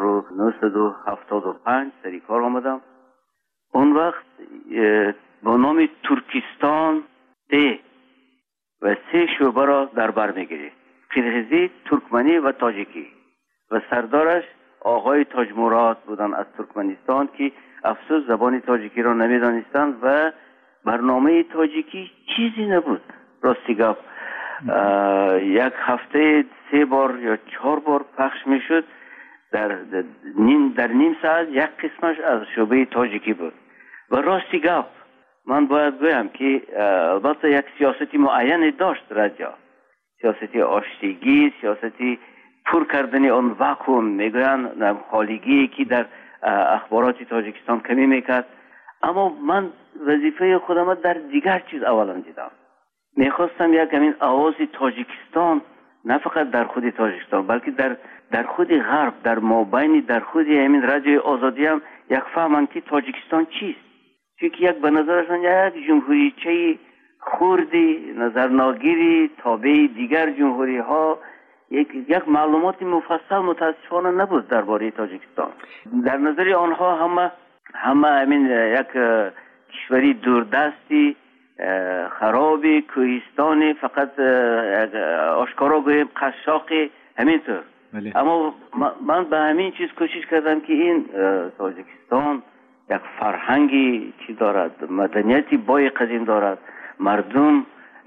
1975 سری کار آمدم، اون وقت با نام ترکستان ده و 3 شعبه را در بر میگیرید: قرغیزی، ترکمنی و تاجیکی، و سردارش آقای تاج مراد بودن از ترکمنستان که افسوس زبان تاجیکی را نمیدانستند و برنامه تاجیکی چیزی نبود. راستی گفت یک هفته 3 بار یا 4 بار پخش میشد. در نیم ساعت یک قسمش از شعبه تاجیکی بود. و راستی گفت من باید گویم که البته یک سیاستی معینی داشت رادیو، سیاستی آشتیگی، سیاستی پر کردن آن واکوم، میگوین خالیگی که در اخبارات تاجیکستان کمی میکرد. اما من وظیفه خودم در دیگر چیز اولا دیدم. میخواستم یک همین آواز تاجیکستان نه فقط در خود تاجیکستان بلکه در خود غرب، در مابین در خود همین رادیوی آزادی هم یک فهمن که تاجیکستان چیست. چون یک به نظرشان یک جمهوریچه خوردی، نظرناگیری، تابع دیگر جمهوری ها، یک معلومات مفصل متاسفانه نبود درباره تاجیکستان. در نظر آنها همه همین یک کشوری دوردستی، خرابی، کوهستانی، فقط آشکارا گویم قشاقی، همینطور. اما من به همین چیز کوشش کردم که این تاجیکستان یک فرهنگی چی دارد، مدنیتی بای قدیم دارد، مردم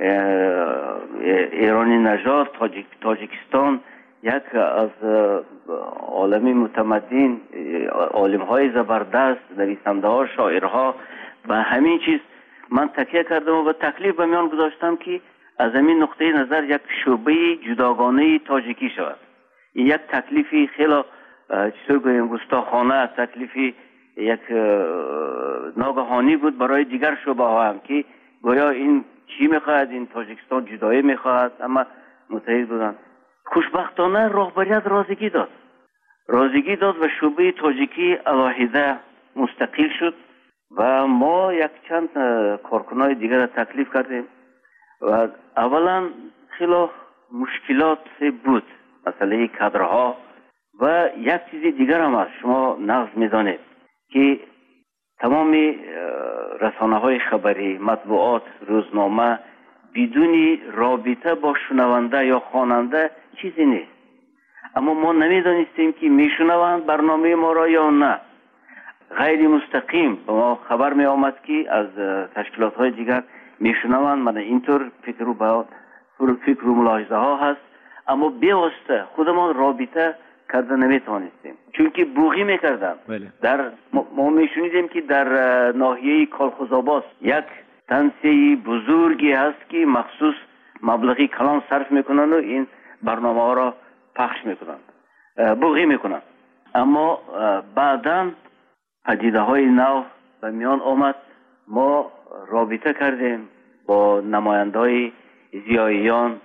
ایرانی نژاد، تاجیکستان یک از عالمی متمدن، عالم های زبردست، نویسنده ها، شاعرها، و همین چیز من تکیه کردم و تکلیف به میان گذاشتم که از همین نقطه نظر یک شعبه جداگانه تاجیکی شود. این یک تکلیفی خیلی چطور گویم گستاخانه، تکلیفی یک ناگهانی بود برای دیگر شعبه ها هم که گویا این چی میخواهد، این تاجیکستان جدایی میخواهد، اما متحد بودن. خوشبختانه رهبریت رازیگی داد و شعبه تاجیکی علاهیده مستقل شد و ما یک چند کارکنای دیگر را تکلیف کردیم و اولا خیلی مشکلات بود، مسئله کادرها و یک چیز دیگر هم هست. شما نقض میدانید که تمام رسانه های خبری، مطبوعات، روزنامه بدون رابطه با شنونده یا خواننده چیزی نیست. اما ما نمیدانستیم که میشنوند برنامه ما را یا نه. غیر مستقیم به ما خبر می آمد که از تشکیلات های دیگر میشنوند. من اینطور فکر و ملاحظه ها هست، اما بیواسطه خودمان رابطه کرده نمیتوانستیم، چون که بوغی میکردن. در ما میشنیدیم که در ناحیه کالخوزآباد یک تنسیه بزرگی هست که مخصوص مبلغی کلان صرف میکنن و این برنامه ها را پخش میکنن، بوغی میکنن. اما بعداً پدیده های نو به میان آمد. ما رابطه کردیم با نماینده های زیاییان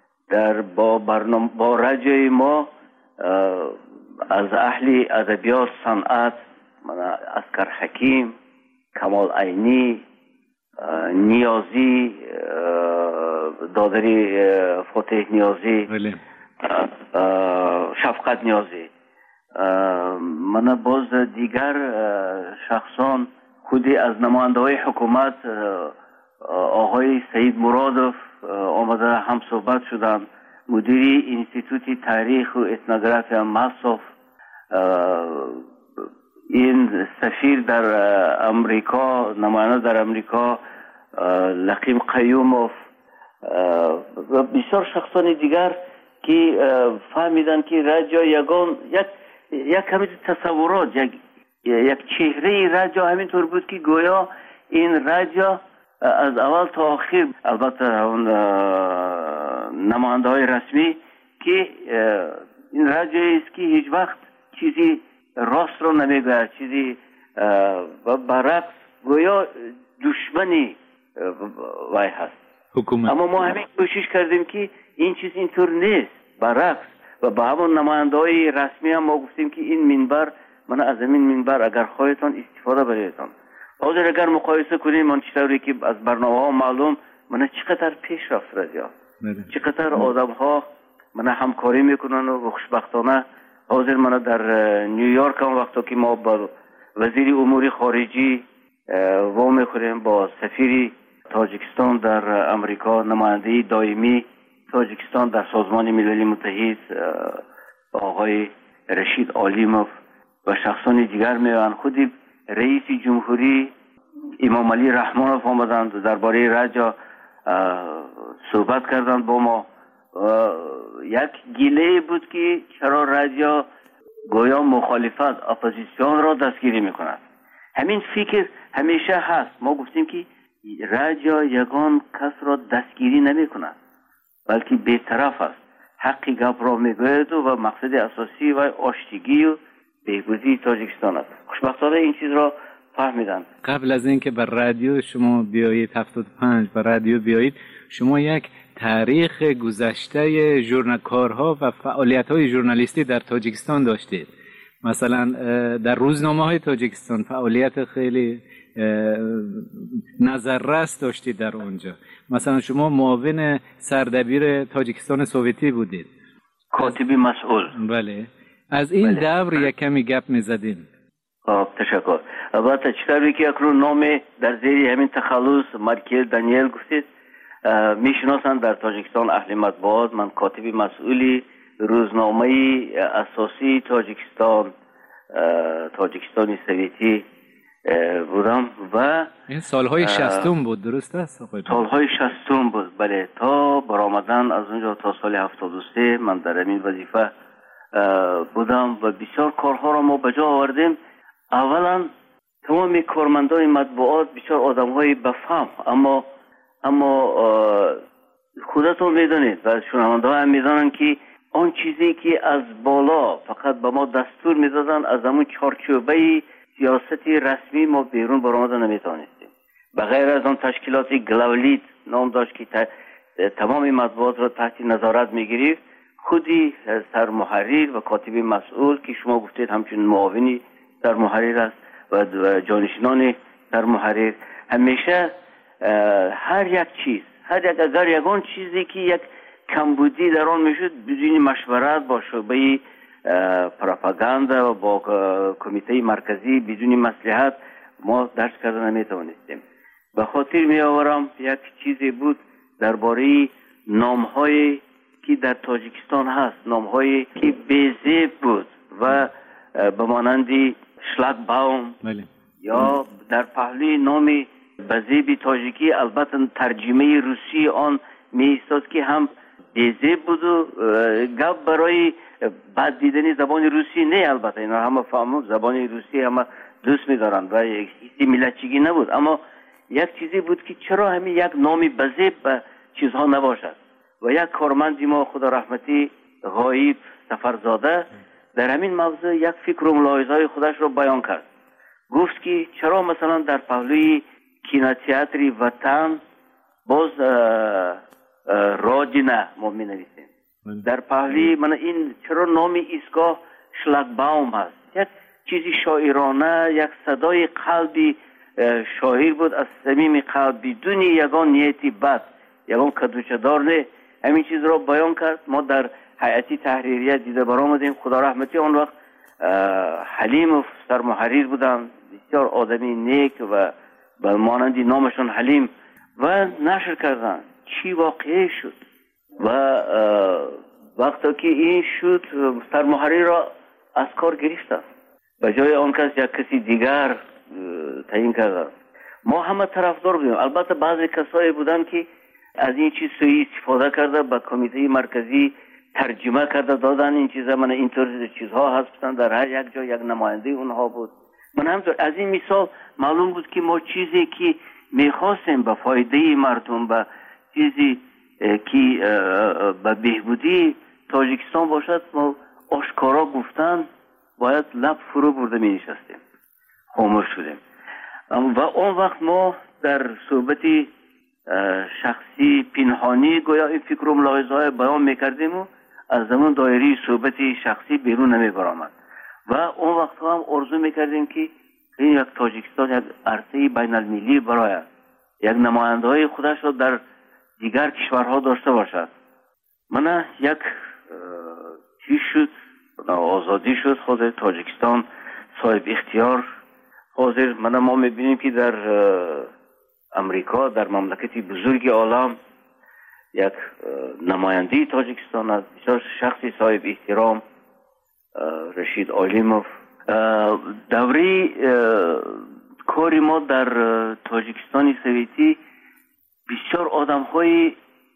با رادیوی ما، از اهل ادبیات، صنعت، اسکر حکیم، کمال عینی، نیازی، دادری فتح نیازی، شفقت نیازی، من باز دیگر شخصان، خودی از نماینده های حکومت آقای سید مرادوف آمده هم صحبت شدند، مدیری انستیتوت تاریخ و اتنوگرافی مصرف، این سفیر در امریکا، نماینده در امریکا لقیم قیوموف و بسیار شخصان دیگر که فهمیدن که رادیو یک کمی تصورات، یک چهره رادیو همینطور بود که گویا این رادیو از اول تا آخر، البته اون نماینده های رسمی، که این رادیویی است که هیچ وقت چیزی راست رو نمیگه، چیزی برعکس گویا دشمنی وای هست حکومت. اما ما همین کوشش کردیم که این چیز اینطور نیست، برعکس. و با همون نماینده های رسمی هم ما گفتیم که این منبر، من از این منبر اگر خواهیتان استفاده بریدتان. حاضر اگر مقایسه کنیم من چطوری که از برنامه ها معلوم من چقدر پیش رفت رادیو، چقدر آدم ها من همکاری میکنن و خوشبختانه حاضر من در نیویورک هم وقتی که ما با وزیر امور خارجی و میخوریم، با سفیر تاجیکستان در امریکا، نماینده دائمی تاجیکستان در سازمان ملل متحد آقای رشید عالیموف و شخصان دیگر میان، خودی رئیس جمهوری امام علی رحمانوف آمدند درباره رادیو صحبت کردند با ما. یک گیله بود که چرا رادیو گویا مخالفت، اپوزیسیون را دستگیری میکند. همین فکر همیشه هست. ما گفتیم که رادیو یگان کس را دستگیری نمیکند، بلکه بی‌طرف است، حقی گپ را میگوید و مقصد اساسی و آشتگی و بهبودی تاجیکستان است. خوشبختانه این چیز را فهمیدند. قبل از اینکه بر رادیو شما بیایید 75 بر رادیو بیایید، شما یک تاریخ گذشته کارها و فعالیت‌های ژورنالیستی در تاجیکستان داشتید. مثلا در روزنامه‌های تاجیکستان فعالیت خیلی نظررس داشتید در اونجا. مثلا شما معاون سردبیر تاجیکستان سوویتی بودید، کاتب مسئول. بله، از این دور یک کمی گپ می‌زدیم. تشکر. البته چطوری که اکنون نام در زیر همین تخلص مارکل دانیل گفتید میشناسند در تاجیکستان اهل مطبوعات. من کاتب مسئولی روزنامه اساسی تاجیکستان سوویتی بودم و این سالهای 60 بود، درست است؟ سالهای 60 بود، بله، تا برآمدن از اونجا تا سال 73 من در این وظیفه بودم و بسیار کارها را ما به جا آوردیم. اولا تمام کارمندان مطبوعات بسیار آدم‌های بفهم، اما خودتون میدونید و شنونده‌ها هم میدونن که آن چیزی که از بالا فقط به ما دستور میدادن، از همون چارچوبه سیاستی رسمی ما بیرون برآمدن نمیتونستیم. بغیر از آن تشکیلات گلاولیت نام داشت که تمام مطبوعات را تحت نظارت میگرفت. خودی سرمحرر و کاتب مسئول که شما گفتید همچنین معاونی سرمحرر است و جانشینان سرمحرر همیشه هر یک چیز، اگر یگان چیزی که یک کمبودی در آن میشد بدون مشورت با شعبه پروپاگاندا و با کمیته مرکزی بدون مصلحت ما درک کردن نمیتوانستیم. به خاطر می آورم یک چیزی بود درباره نام‌هایی که در تاجیکستان هست، نام‌هایی که بی‌زیب بود و به مانند شلاگباوم یا در پهلوی نام بزیب تاجیکی البته ترجمه روسی آن می ایستاد که هم بی‌زیب بود و گپ برای بد دیدن زبان روسی نه. البته اینا همه فهمو زبان روسی همه دوست می‌دارند و یک ملتچگی نبود، اما یک چیزی بود که چرا همین یک نام بزیب به چیزها نباشد. و یک کارمند ما خدا رحمتی غایب سفرزاده در همین موضوع یک فکر و ملاحظه‌های خودش را بیان کرد. گفت که چرا مثلا در پهلوی کینوتئاتر وطن باز راجنه ما می نویسیم، در پهلوی من این چرا نام ایستگاه شلاگباوم هست. یک چیزی شاعرانه، یک صدای قلبی شاعر بود از صمیم قلب بدون یگان نیتی بد، یگان کدوچدار نه. همین چیز را بیان کرد. ما در هیئتی تحریریه دیده برآمدیم. خدا رحمتی آن وقت حلیم و سرمحریر بودن، بسیار آدمی نیک و به مانند نامشون حلیم، و نشر کردن چی واقعی شد. و وقتی که این شد سرمحریر را از کار گرفتن، به جای آن کس یک کسی دیگر تعیین کردن. ما همه طرفدار بودیم. البته بعضی کسایی بودن که از این چیز سوی استفاده کرده به کمیته مرکزی ترجمه کرده دادن این چیزا. من اینطور چیزها هستن در هر یک جا یک نماینده اونها بود. من همطور از این مثال معلوم بود که ما چیزی که میخواستیم به فایده مردم، به چیزی که به بهبودی تاجیکستان باشد، ما آشکارا گفتن باید لب فرو برده می نشستیم، خاموش شدیم. و اون وقت ما در صحبت شخصی پنهانی گویا این فکر و ملاحظه های بیان میکردیم و از زمان دایره صحبت شخصی بیرون نمی برآمد. و اون وقت هم آرزو میکردیم که این یک تاجیکستان یک عرصه بین المللی برای یک نماینده های خودش را در دیگر کشورها داشته باشد. من یک چیز شد، آزادی شد، خود تاجیکستان صاحب اختیار. حاضر ما میبینیم که در امریکا، در مملکتی بزرگ عالم، یک نماینده تاجیکستان است، بسیار شخصی صاحب احترام، رشید آلیموف. دوره کاری ما در تاجیکستان سویتی بسیار آدم های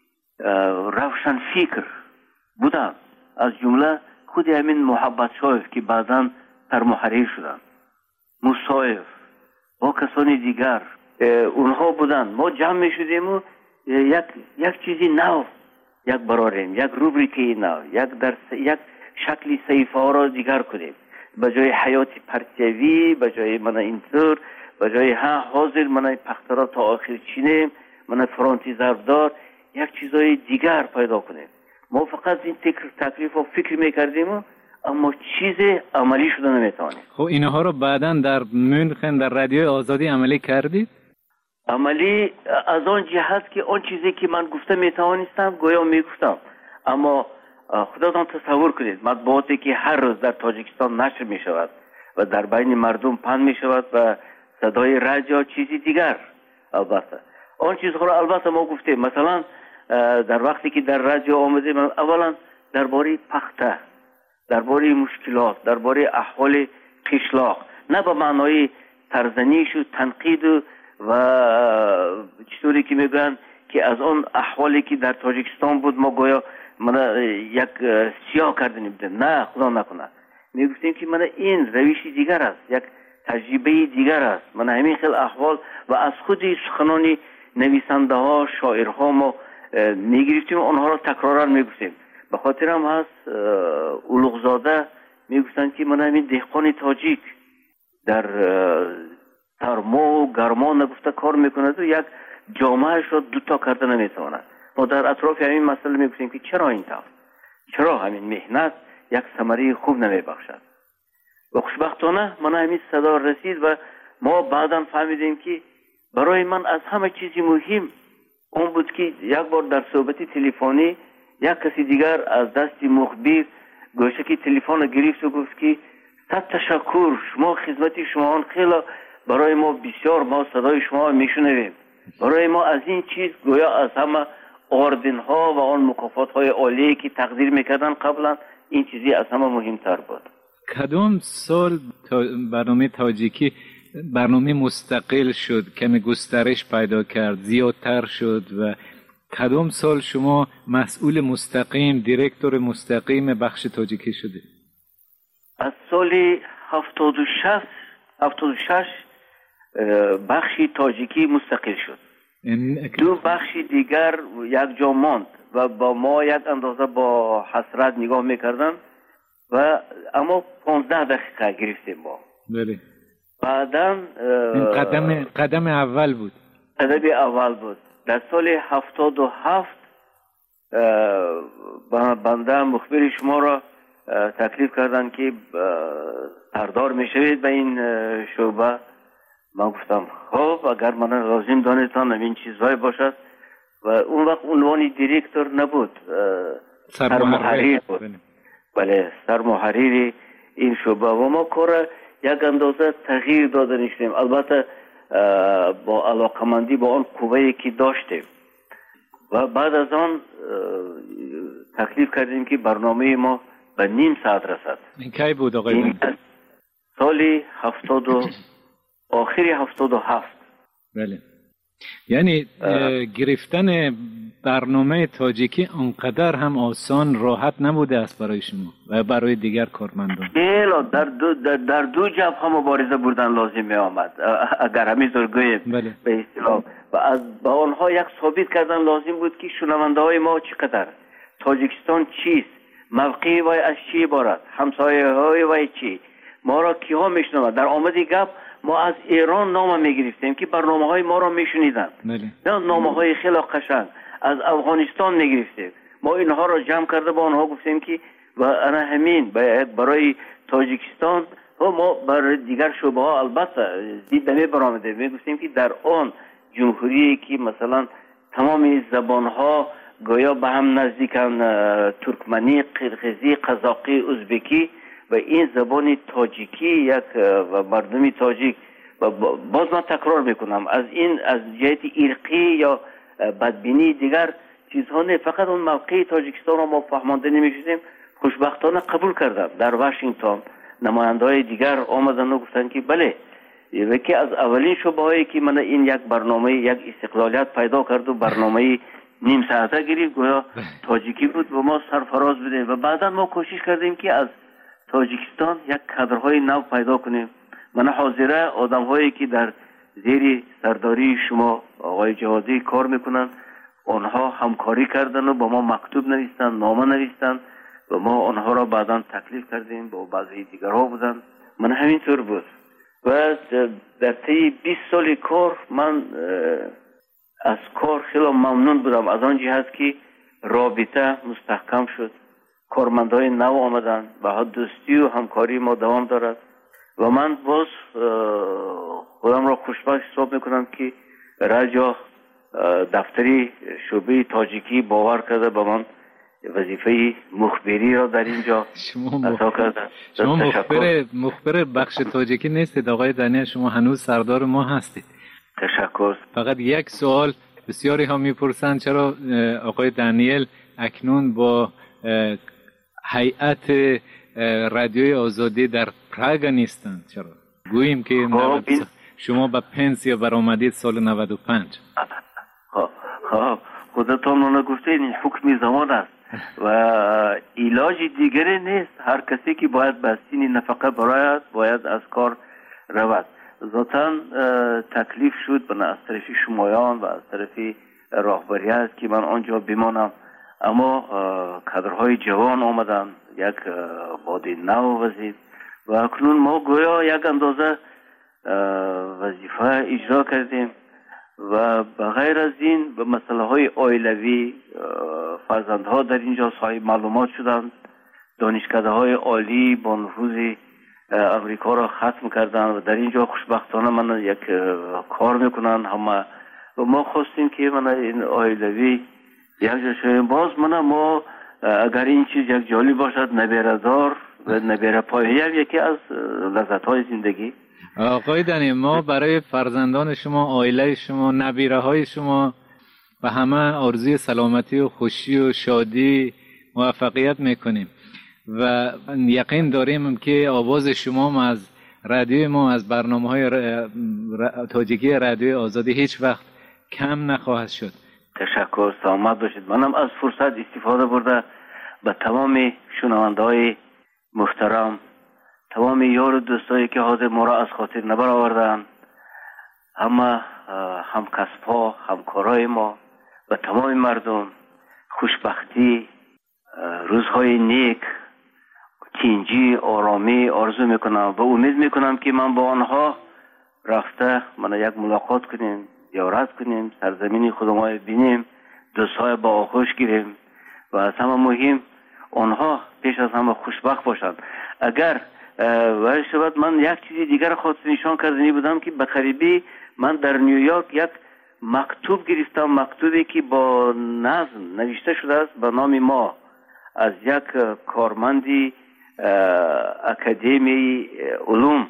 روشن فکر بودن، از جمله خود همین محبت شایف که بعداً سرمحریر شدن، موسایف با کسانی دیگر اونها بودن. ما جمع می شدیم و یک چیزی نو یک براریم، یک روبریکی نو، یک شکلی صحیفه ها را دیگر کنیم. به جای حیات پرتیوی، به جای من اینطور، به جای حاضر من پخترا تا آخر چینیم، من فرانتی ضربدار، یک چیزای دیگر پیدا کنیم. ما فقط این تکلیف و فکر میکردیم اما چیز عملی شده نمیتوانیم. خب اینها رو بعداً در مونخن در رادیو آزادی عملی کردید؟ عملی از آن جهت که آن چیزی که من گفته میتوانستم گویا میگفتم، اما خودتان تصور کنید مطبوعاتی که هر روز در تاجیکستان نشر میشود و در بین مردم پخش میشود و صدای رادیو چیزی دیگر. البته آن چیزها را البته ما گفتیم. مثلا در وقتی که در رادیو آمدیم، اولا درباره پخته، درباره مشکلات، درباره احوال قشلاق، نه به معنای ترزنیش و تنقید و چطوری که میگن که از آن احوالی که در تاجیکستان بود ما گویا من یک سیاه کردنیم. نه، خدا نکنه. میگفتیم که من این روشی دیگر است، یک تجربه دیگر است. من همین خیلی احوال و از خودی سخنانی نویسنده ها، شاعرها ما میگرفتیم، آنها را تکرارا میگفتیم. به خاطر هم هست اولوغزاده میگفتن که من همین دهقان تاجیک در سرما و گرما نگفته کار میکند و یک جامعهش را دوتا کرده نمیتواند. ما در اطراف همین مسئله میگفتیم که چرا این طور، چرا همین مهنت یک ثمره خوب نمیبخشد. و خوشبختانه من همین صدا رسید و ما بعدا فهمیدیم که برای من از همه چیزی مهم اون بود که یک بار در صحبت تلفنی یک کسی دیگر از دست مخبر گوشه که تلفن گرفت و گفت که 100 تشکر، شما خدمت شما خیلی برای ما بسیار، ما صدای شما میشنویم. برای ما از این چیز گویا از همه آردن ها و آن مکافات های عالی که تقدیر میکردن قبلا، این چیزی از همه مهمتر بود. کدام سال برنامه تاجیکی برنامه مستقل شد، کمی گسترش پیدا کرد، زیادتر شد و کدام سال شما مسئول مستقیم، دیرکتور مستقیم بخش تاجیکی شده؟ از سال 76 بخشی تاجیکی مستقل شد. دو بخشی دیگر یک جا ماند و با ما یک اندازه با حسرت نگاه میکردن و اما 15 دقیقه گرفتیم با. بله. بعداً قدم اول بود. قدم اول بود. در سال 77 بنده مخبر شما را تکلیف کردن که سردار میشوید به این شعبه. من گفتم خب اگر من لازم دانستم این چیزهای باشد و اون وقت عنوان دیرکتور نبود، سرمحریر بود. بله، سرمحریر این شعبه و ما کار یک اندازه تغییر داده نیستیم، البته با علاقمندی با آن قوه‌ای که داشتیم و بعد از آن تکلیف کردیم که برنامه ما به نیم ساعت رسد. این کی بود آقای؟ سال آخری 77. بله. یعنی گرفتن برنامه تاجیکی انقدر هم آسان راحت نبوده است برای شما و برای دیگر کارمندان. در دو جبهه مبارزه بردن لازم می آمد، اگر همینطور گوییم به اصطلاح، و از با آنها یک ثابت کردن لازم بود که شنونده های ما چقدر، تاجیکستان چیست، موقعی وای از چی عبارت، همسایه های وای چی، ما را کیها میشنوند. در آمد گپ ما از ایران نام میگرفتیم که برنامه های ما را میشنیدن، نه نامه های خیلی قشنگ. از افغانستان میگرفتیم، ما اینها را جمع کرده با آنها گفتیم که و انا همین برای تاجیکستان و ما برای دیگر شعبه ها البته دید نمی برآمده. میگفتیم که در آن جمهوری که مثلا تمام زبان ها گویا به هم نزدیکن، ترکمنی، قرقیزی، قزاقی، ازبکی و این زبان تاجیکی یک و مردمی تاجیک، و باز من تکرار میکنم از این از جهت ارقی یا بدبینی دیگر چیزها نه، فقط اون موقع تاجیکستان رو ما فهمانده نمیشدیم. خوشبختانه قبول کردم. در واشنگتن نماینده‌های دیگر آمدن و گفتن که بله، یکی از اولین شعبه هایی که من این یک برنامه یک استقلالیت پیدا کرد و برنامه نیم ساعته گرفت گویا تاجیکی بود و ما سرفراز بودیم و بعدا ما کوشش کردیم که از تاجیکستان یک کادرهای نو پیدا کنیم. من حاضره آدم‌هایی که در زیر سرداری شما آقای جهادی کار میکنن، آنها همکاری کردن و با ما مکتوب نوشتن، نامه نوشتن و ما آنها را بعدا تکلیف کردیم، با بعضی دیگرها بودن. من همینطور بود و در طی 20 سال کار من از کار خیلی ممنون بودم، از آن جهت که رابطه مستحکم شد، کارمندای نو آمدن و دوستی و همکاری ما دوام دارد و من باز خودم را خوشبخت حساب میکنم که رجا دفتری شعبه تاجیکی باور کرده به من وظیفه مخبری را در اینجا ادا کرده. شما مخبر بخش تاجیکی نیستید آقای دانیل، شما هنوز سردار ما هستید. تشکر. فقط یک سوال بسیاری ها میپرسند چرا آقای دانیل اکنون با هیئت رادیوی آزادی در پراگ نیستند؟ چرا گوییم که شما به پنسیا برآمدید سال 95. خودتان اون گفتید این حکم زمان است و علاج دیگری نیست. هر کسی که باید به سین نفقه برآید باید از کار رود. ذاتاً تکلیف شد به از طرف شمایان و از طرف راهبریت که من آنجا بمانم، اما کادرهای جوان آمدن، یک باد نو وزید و اکنون ما گویا یک اندازه وظیفه اجرا کردیم و بغیر از این به مسئله های عائلوی فرزندها در اینجا صاحب معلومات شدند، دانشکده های عالی با نفوذ امریکا را ختم کردن و در اینجا خوشبختانه من یک کار میکنن همه و ما خواستیم که من این عائلوی یک جا شویم. باز ما اگر این چیز یک جالب باشد، نبیره دار و نبیره پایه یکی از لذت های زندگی آقای دنی، ما برای فرزندان شما، عائله شما، نبیره های شما و همه آرزوی سلامتی و خوشی و شادی موفقیت میکنیم و یقین داریم که آواز شما از رادیو ما، از برنامه‌های تاجیکی رادیو آزادی هیچ وقت کم نخواهد شد. تشکر، سلامت باشید. منم از فرصت استفاده برده به تمام شنونده‌های محترم، تمام یار و دوستایی که حاضر ما را از خاطر نبر آوردن، همه همکسب‌ها، همکارای ما و تمام مردم خوشبختی، روزهای نیک، تینجی، آرامی آرزو میکنم و امید میکنم که من با آنها رفته من یک ملاقات کنیم، زیارت کنیم، سرزمین خودمان بینیم، دوستای با آغوش گیریم و از همه مهم آنها پیش از همه خوشبخت باشند. اگر ولی شود من یک چیزی دیگر خواست نشان کردنی بودم که به قریبی من در نیویورک یک مکتوب گرفتم، مکتوبی که با نظم نوشته شده است به نام ما از یک کارمندی اکادمی علوم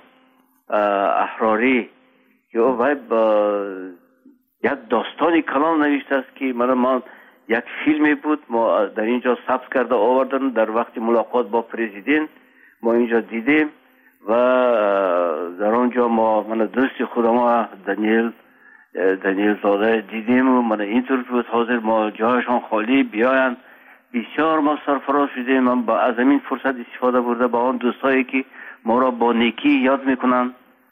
احراری که او با یک داستانی کلام نوشته است که من یک فیلمی بود ما در اینجا ثبت کرده آوردن. در وقت ملاقات با پرزیدنت ما اینجا دیدیم و در آنجا من دوست خودم دانیل زاده دیدیم و من اینطور بود حاضر ما جایشان خالی بیاین. بسیار ما سرفراز شدیم. من با از این فرصت استفاده برده با آن دوستایی که ما را با نیکی یاد میکنن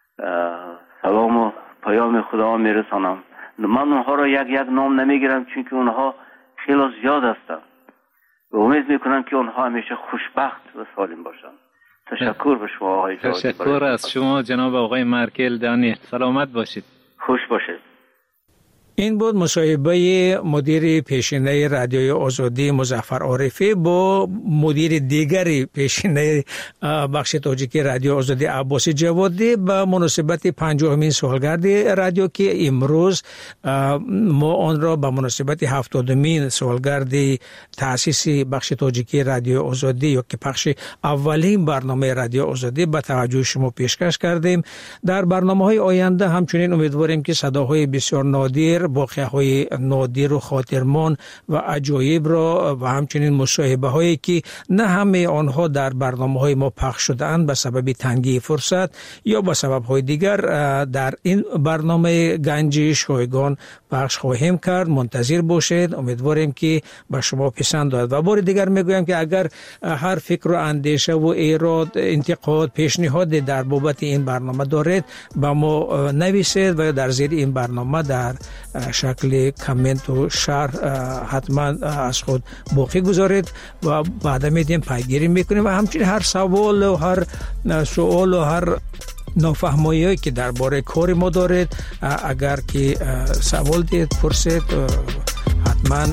سلام و پیام خدا میرسانم. من اونها را یک نام نمیگیرم چون که اونها خیلی زیاد هستن و امید میکنم که اونها همیشه خوشبخت و سالم باشن. تشکر به شما آقای جوادی. تشکر از شما جناب آقای مارکل دانی. سلامت باشید. خوش باشید. این بود مصاحبه مدیر پیشینه رادیوی آزادی مظفر عارفی با مدیر دیگری پیشینه بخش تاجیکی رادیو آزادی عباس جوادی به مناسبت 50مین سالگرد رادیو که امروز ما آن را به مناسبت 70مین سالگرد تأسیس بخش تاجیکی رادیو آزادی یا که پخش اولین برنامه رادیو آزادی به توجه شما پیشکش کردیم. در برنامه‌های آینده همچنین امیدواریم که صداهای بسیار نادر، واقعه‌های نادر و خاطرمان و عجایب را و همچنین مصاحبه هایی که نه همه آنها در برنامه‌های ما پخش شده‌اند به سبب تنگی فرصت یا به سبب‌های دیگر در این برنامه گنج شایگان پخش خواهیم کرد. منتظر باشید. امیدواریم که به شما پسند آید و بار دیگر میگویم که اگر هر فکر و اندیشه و ایراد، انتقاد، پیشنهاد در بابت این برنامه دارید با ما نویسید و در زیر این برنامه در شکل کامنت و شرح حتما از خود باقی گذارید و بعد میدیم پیگیری میکنیم و همچنین هر سوال و هر سوال و هر نافهمایی که درباره کار ما دارید اگر که سوال دید پرسید حتما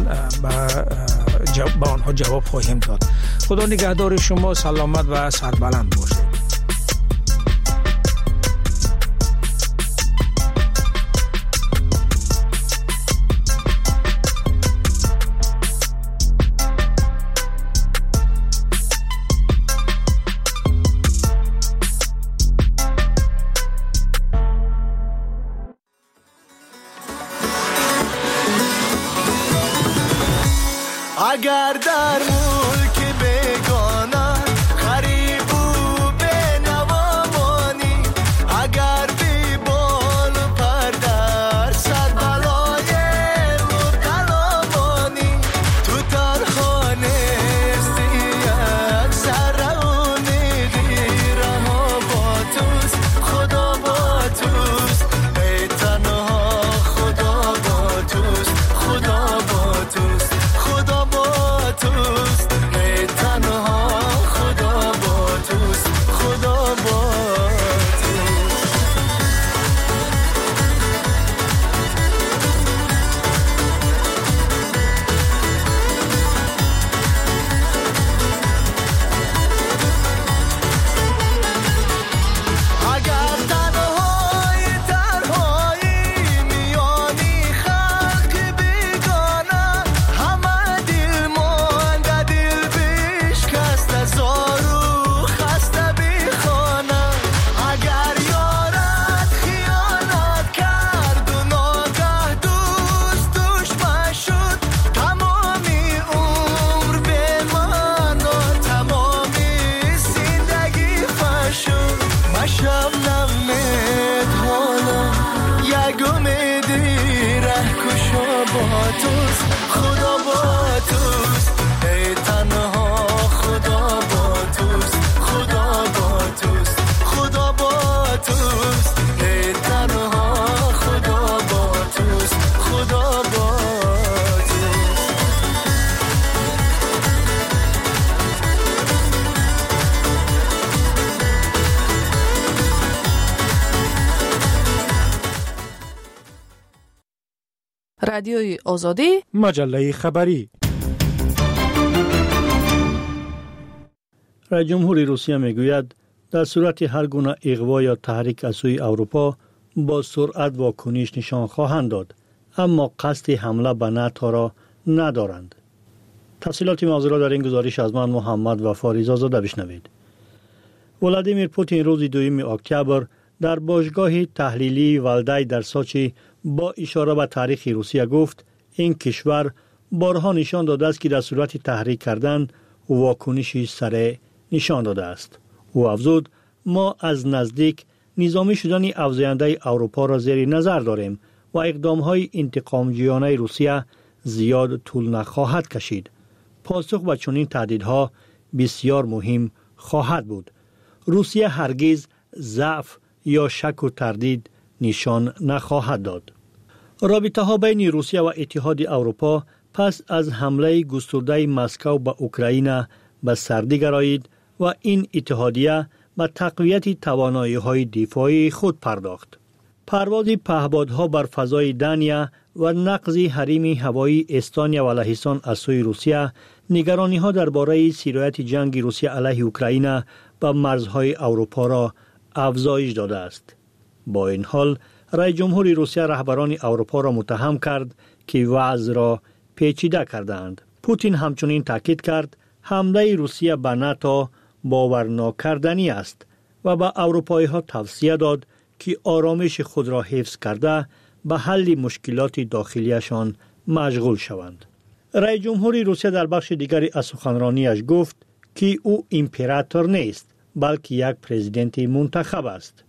با آنها جواب خواهیم داد. خدا نگهدار شما. سلامت و سربلند باشید. اگر در ملک بگانه غریب و بنوا مانی، اگر بی بال و پر در سر بلای مبتلا مانی، تو تنها نیستی یک ذره امیدی رها با توست، خدا با توست، ای تنها خدا با توست، خدا با توست، خدا با توست. با توست خدا با توست ای تنها خدا با توست خدا با توست خدا با توست ای تنها خدا با توست خدا با توست. رادیوی آزادی، مجله خبری. رئیس جمهور روسیه میگوید در صورت هر گونه اغوا یا تحریک از سوی اروپا با سرعت واکنش نشان خواهند داد، اما قصد حمله به ناتو را ندارند. تفصیلات موضوع را در این گزارش از من محمد وفا رضازاده بشنوید. ولادیمیر پوتین روز 2 اکتبر در باشگاه تحلیلی والدای در سوچی با اشاره به تاریخ روسیه گفت این کشور بارها نشان داده است که در صورت تحریک کردن واکنشی سریع نشان داده است. او افزود ما از نزدیک نظامی شدن افزاینده اروپا را زیر نظر داریم و اقدام‌های انتقامجویانه روسیه زیاد طول نخواهد کشید. پاسخ به چنین تهدیدها بسیار مهم خواهد بود. روسیه هرگز ضعف یا شک و تردید نشان نخواهد داد. رابطه ها بین روسیه و اتحاد اروپا پس از حمله گسترده مسکو به اوکراین به سردی گرایید و این اتحادیه به تقویت توانایی‌های دفاعی خود پرداخت. پرواز پهپادها بر فضای دانیا و نقض حریم هوایی استونیا و لهستان از سوی روسیه نگرانی‌ها درباره سرایت جنگ روسیه علیه اوکراین به مرزهای اروپا را افزایش داده است. با این حال رئیس جمهور روسیه رهبران اروپا را متهم کرد که وضع را پیچیده کردند. پوتین همچنین تاکید کرد حمله روسیه به ناتو باورناکردنی است و به اروپایی‌ها توصیه داد که آرامش خود را حفظ کرده به حل مشکلات داخلیشان مشغول شوند. رئیس جمهور روسیه در بخش دیگری از سخنرانیش گفت که او امپراتور نیست بلکه یک پرزیدنت منتخب است.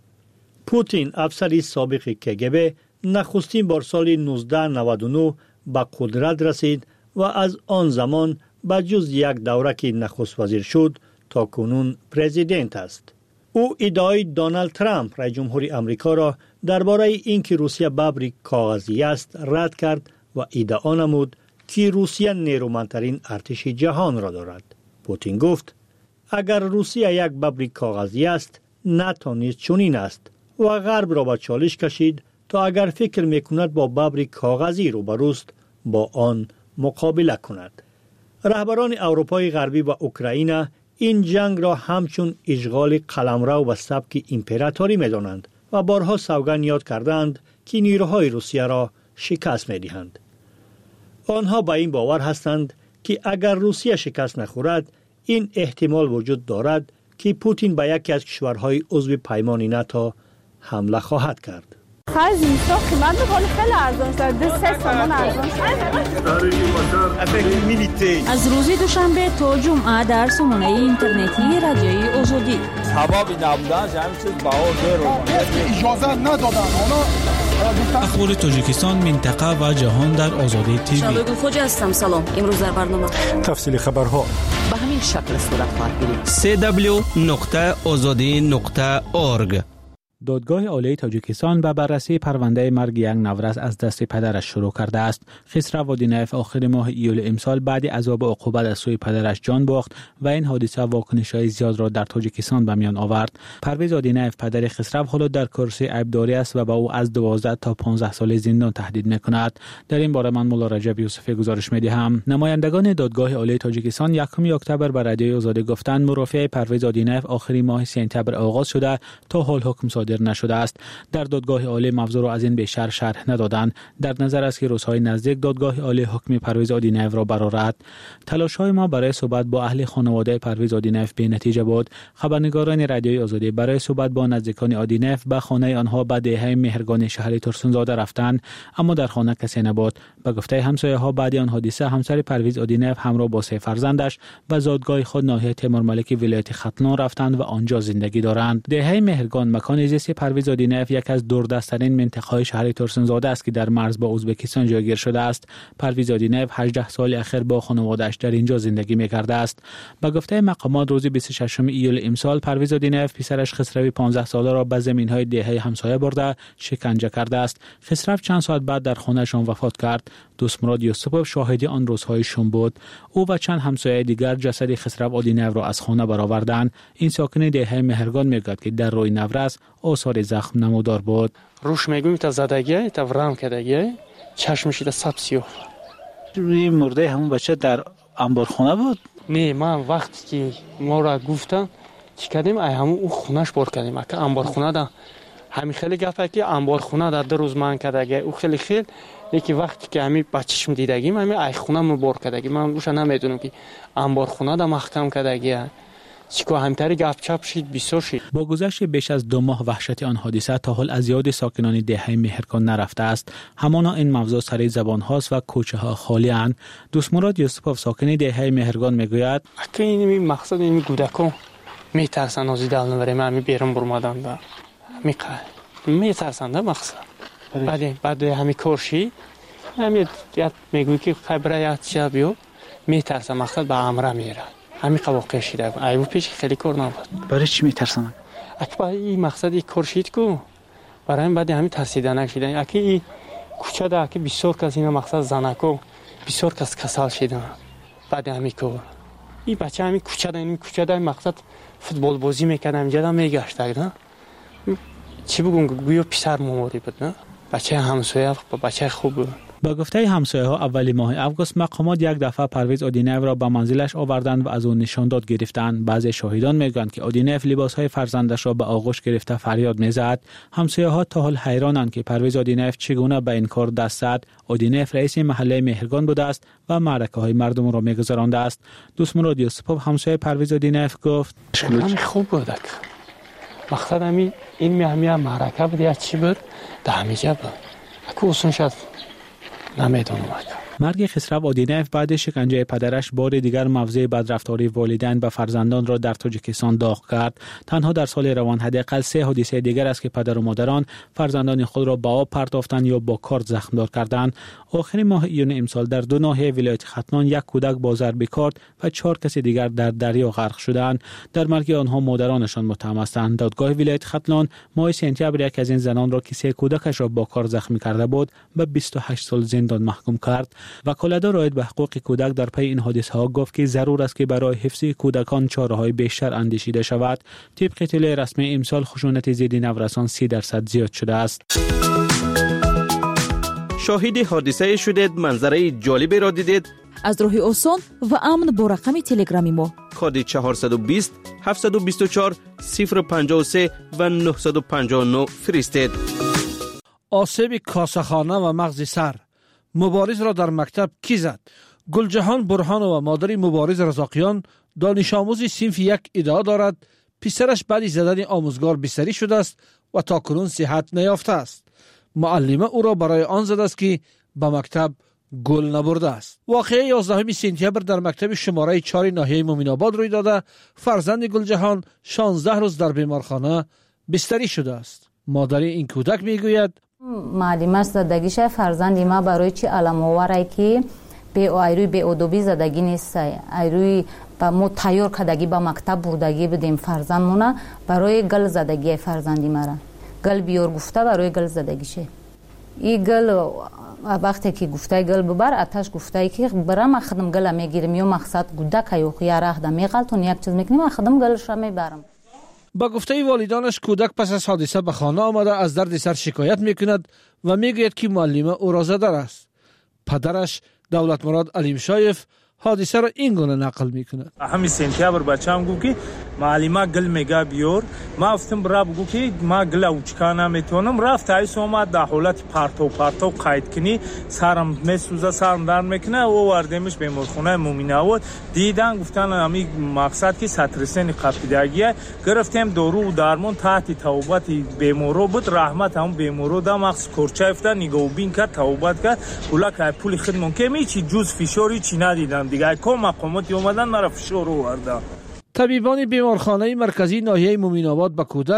پوتین افسری سابق کگب نخستین بار سال 1999 به قدرت رسید و از آن زمان به جز یک دوره که نخست وزیر شد تا کنون پرزیدنت است. او ادعای دونالد ترامپ رئیس جمهور امریکا را درباره اینکه روسیه ببر کاغذی است رد کرد و ادعا نمود که روسیه نیرومندترین ارتش جهان را دارد. پوتین گفت اگر روسیه یک ببر کاغذی است نتانست چنین است و غرب را به چالش کشید تا اگر فکر میکند با ببر کاغذی روبروست با آن مقابله کند. رهبران اروپای غربی و اوکراین این جنگ را همچون اشغال قلمرو و سبک امپراتوری می‌دانند و بارها سوگند یاد کردند که نیروهای روسیه را شکست می‌دهند. آنها با این باور هستند که اگر روسیه شکست نخورد این احتمال وجود دارد که پوتین به یکی از کشورهای عضو پیمان ناتو حمله خواهد کرد. خیلی میسا قیمت بکنه خیلی ارزان شد 3 تومان ارزان شد. از روز دوشنبه تا جمعه در سامانه اینترنتی رادیوی آزادی هوا نبودن همین چیز بها اجازه ندادن اخبار تاجیکستان منطقه و جهان در آزادی تیوی. شبگو خوجه هستم. سلام. امروز در برنامه تفصیل خبرها به همین شکل صورت خواهد گرفت. www.azadi.org. دادگاه عالی تاجیکستان به بررسی پرونده مرگ یک نورس از دست پدرش شروع کرده است. خسرو وادینایف آخر ماه ایول امسال بعد عذاب عقوبت از سوی پدرش جان باخت و این حادثه واکنش‌های زیاد را در تاجیکستان به میان آورد. پرویز وادینایف پدر خسرو حالا در کرسی عیبداری است و به او از 12 تا 15 سال زندان تهدید می‌کند. در این باره من مولا رجب یوسفی گزارش می‌دهم. نمایندگان دادگاه عالی تاجیکستان 1 اکتبر به رادیوی آزادی گفتند مرافعه پرویز وادینایف آخر ماه سپتامبر آغاز شده تا حال حکم صادر نشده است. در دادگاه عالی موضوع را از این بیشتر شرح ندادند. در نظر است که روزهای نزدیک دادگاه عالی حکم پرویز وادینایف را برآورد. تلاش‌های ما برای صحبت با اهل خانواده پرویز وادینایف بی نتیجه بود. خبرنگاران رادیوی آزادی برای صحبت با نزدیکان وادینایف به خانه آنها به دهه مهرگان شهر ترسونزاده رفتند، اما در خانه کسی نبود. به گفته همسایه‌ها بعد آن حادثه همسر پرویز وادینایف همراه با 3 فرزندش به زادگاه خود ناحیه تیمورملک ولایت ختلان رفتند و آنجا زندگی دارند. دهه مهرگان مکانی حادث پرویز آدینیف یک از دوردست‌ترین منطقه‌های شهر ترسنزاده است که در مرز با ازبکستان جایگیر شده است. پرویز آدینیف 18 سال اخیر با خانواده‌اش در اینجا زندگی می‌کرده است. به گفته مقامات روز 26 ایول امسال پرویز آدینیف پسرش خسروی 15 ساله را به زمین‌های دهه همسایه برده شکنجه کرده است. خسرو چند ساعت بعد در خانه‌شان وفات کرد. دوستمراد یوسفوف شاهد آن روزهای شوم بود. او و چند همسایه دیگر جسد خسرو آدینیف را از خانه برآوردند. این ساکن دهه مهرگان میگوید که در روی نورس آثار زخم نمودار بود. روش میگویم تا زدگی تا ورم کردگی چشمش تا سبسیو. روی مرده همون بچه در انبارخانه بود؟ نه، من وقتی که ما را گفتن چی کردیم ای همون او خونش بار کردیم که انبارخانه ده همین خیلی گفته که انبارخانه در 2 روز من کردگی او خیلی لیکن وقتی که همین بچه‌شم دیدگیم همین ای خونه مو بار کردگی من اوش نمیدونم که انبارخانه ده محکم کردگی چیکو همتری گپ چپ شید بسیار شید. با گذشت بیش از 2 ماه وحشت آن حادثه تا حال از یاد ساکنان دهه مهرگان نرفته است. همانا این موضوع سر زبان هاست و کوچه ها خالی اند. دوستمراد یوسفوف ساکن دهه مهرگان میگوید اگه این مقصد این کودکان میترسن از دل نبریم همین بیرون برمادن دا میترسن دا مقصد بعد همین کارشی همین یاد میگوی که خبره یاد شد بیو میترسن مقصد به امره میره همین واقع شده ایو پیش خیلی کار نبود. برای چی میترسن؟ اگه این مقصد این کارشید کو برای این بعد همین ترسیدن نشدن اگه این کوچه ده که بسیار کس این مقصد زنکو بسیار کس کسال شدن بعد همین کار این بچه همین کوچه ده مقصد فوتبال بازی میکنه همینجا ده میگشت نه چی بگم گویا پسر مماری بود نه بچه همسایه بچه خوب بود. با گفته همسایه ها اولی ماه اوگوست مقامات یک دفعه پرویز آدینیف را به منزلش آوردند و از او نشانداد گرفتند. بعضی شاهدان میگویند که آدینیف لباس های فرزندش را به آغوش گرفته فریاد میزد. همسایه ها تا حال حیرانند که پرویز آدینیف چگونه به این کار دست زد. آدینیف رئیس محله مهرگان بوده است و معرکه های مردم را میگذرانده است. دوستمراد یوسفوف همسایه پرویز آدینیف گفت همین خوب بود مقصد همین این معرکه بود یا چی بود دهمیجه بود اگه اصلا شد نمیدونم. مرگ خسرو آدینیف بعد شکنجه پدرش بار دیگر موضع بدرفتاری والدین به فرزندان را در تاجیکستان داغ کرد. تنها در سال روان حداقل 3 حادثه دیگر است که پدر و مادران فرزندان خود را به آب پرتافتند یا با کارد زخمدار کردند. آخرین ماه ایون امسال در 2 ناحیه ولایت ختلان 1 کودک با ضرب کارد و 4 کس دیگر در دریا غرق شدند. در مرگ آنها مادرانشان متهم هستند. دادگاه ولایت ختلان ماه سپتامبر یک از این زنان را که 3 کودکش را با کارد زخمی کرده بود به 28 سال زندان محکوم کرد. وکالتدار رائد به حقوق کودک در پی این حادثه ها گفت که ضرور است که برای حفظ کودکان چاره‌های بیشتر اندیشیده شود. طبق اطلاع رسمی امسال خشونت ضد نورسان 30% زیاد شده است. شاهد حادثه شدید، منظره جالبی را دیدید؟ از راه آسان و امن با رقم تلگرامی ما کد 420 724 053 و 959 فرستید. آسیب کاسه‌خانه و مغز سر مبارز را در مکتب کی زد؟ گلجهان برهان و مادر مبارز رزاقیان دانش آموز صنف 1 ادعا دارد پسرش بعد از زدن آموزگار بستری شده است و تاکنون صحت نیافته است. معلمه او را برای آن زده است که به مکتب گل نبرده است. واقعه 11 سپتامبر در مکتب شماره 4 ناحیه مومن‌آباد روی داده. فرزند گلجهان 16 روز در بیمارخانه بستری شده است. مادر این کودک میگوید معلمه زدگیش فرزند ما برای چی علم آوره که به ایروی به ادبی زدگی نیست ایروی با ما تیار کردگی با مکتب بردگی بدیم فرزند مونه برای گل زدگی فرزندی مرا گل بیار گفته برای گل زدگیشه این گل وقتی که گفته گل ببر آتش گفته که برام خدم گل میگیرم یا مقصد گوده که یو خیار اخدم میغلطون یک چیز میکنیم خدم گلش را میبرم. با گفته والدانش کودک پس از حادثه به خانه آمده از درد سر شکایت میکند و میگوید که معلمه او را زده است. پدرش دولت مراد علیم شایف حادثه را این گونه نقل میکند. همین سپتامبر بچه‌ام گفت که معلمه گل میگه بیار ما گفتم برا بگو که ما گل اوچکانا میتونم رفت ایس اومد در حالت پرتو قاید کنی سرم میسوزه سرم در میکنه او وردیمش بیمارخانه مومنه بود دیدن گفتن همین مقصد که سترسن قپیدگیه گرفتیم دارو و درمان تحت توبت بیمارو بود رحمت هم بیمارو دا مغز کورچه افتاد نگاه بین کرد توبت کرد اولا که پول خدمت کمی چی جز فشاری چی ندیدم دیگه کم مقاماتی اومدن مرا فشار آورده. طبیبان بیمارخانه مرکزی ناحیه مومن‌آباد به کودک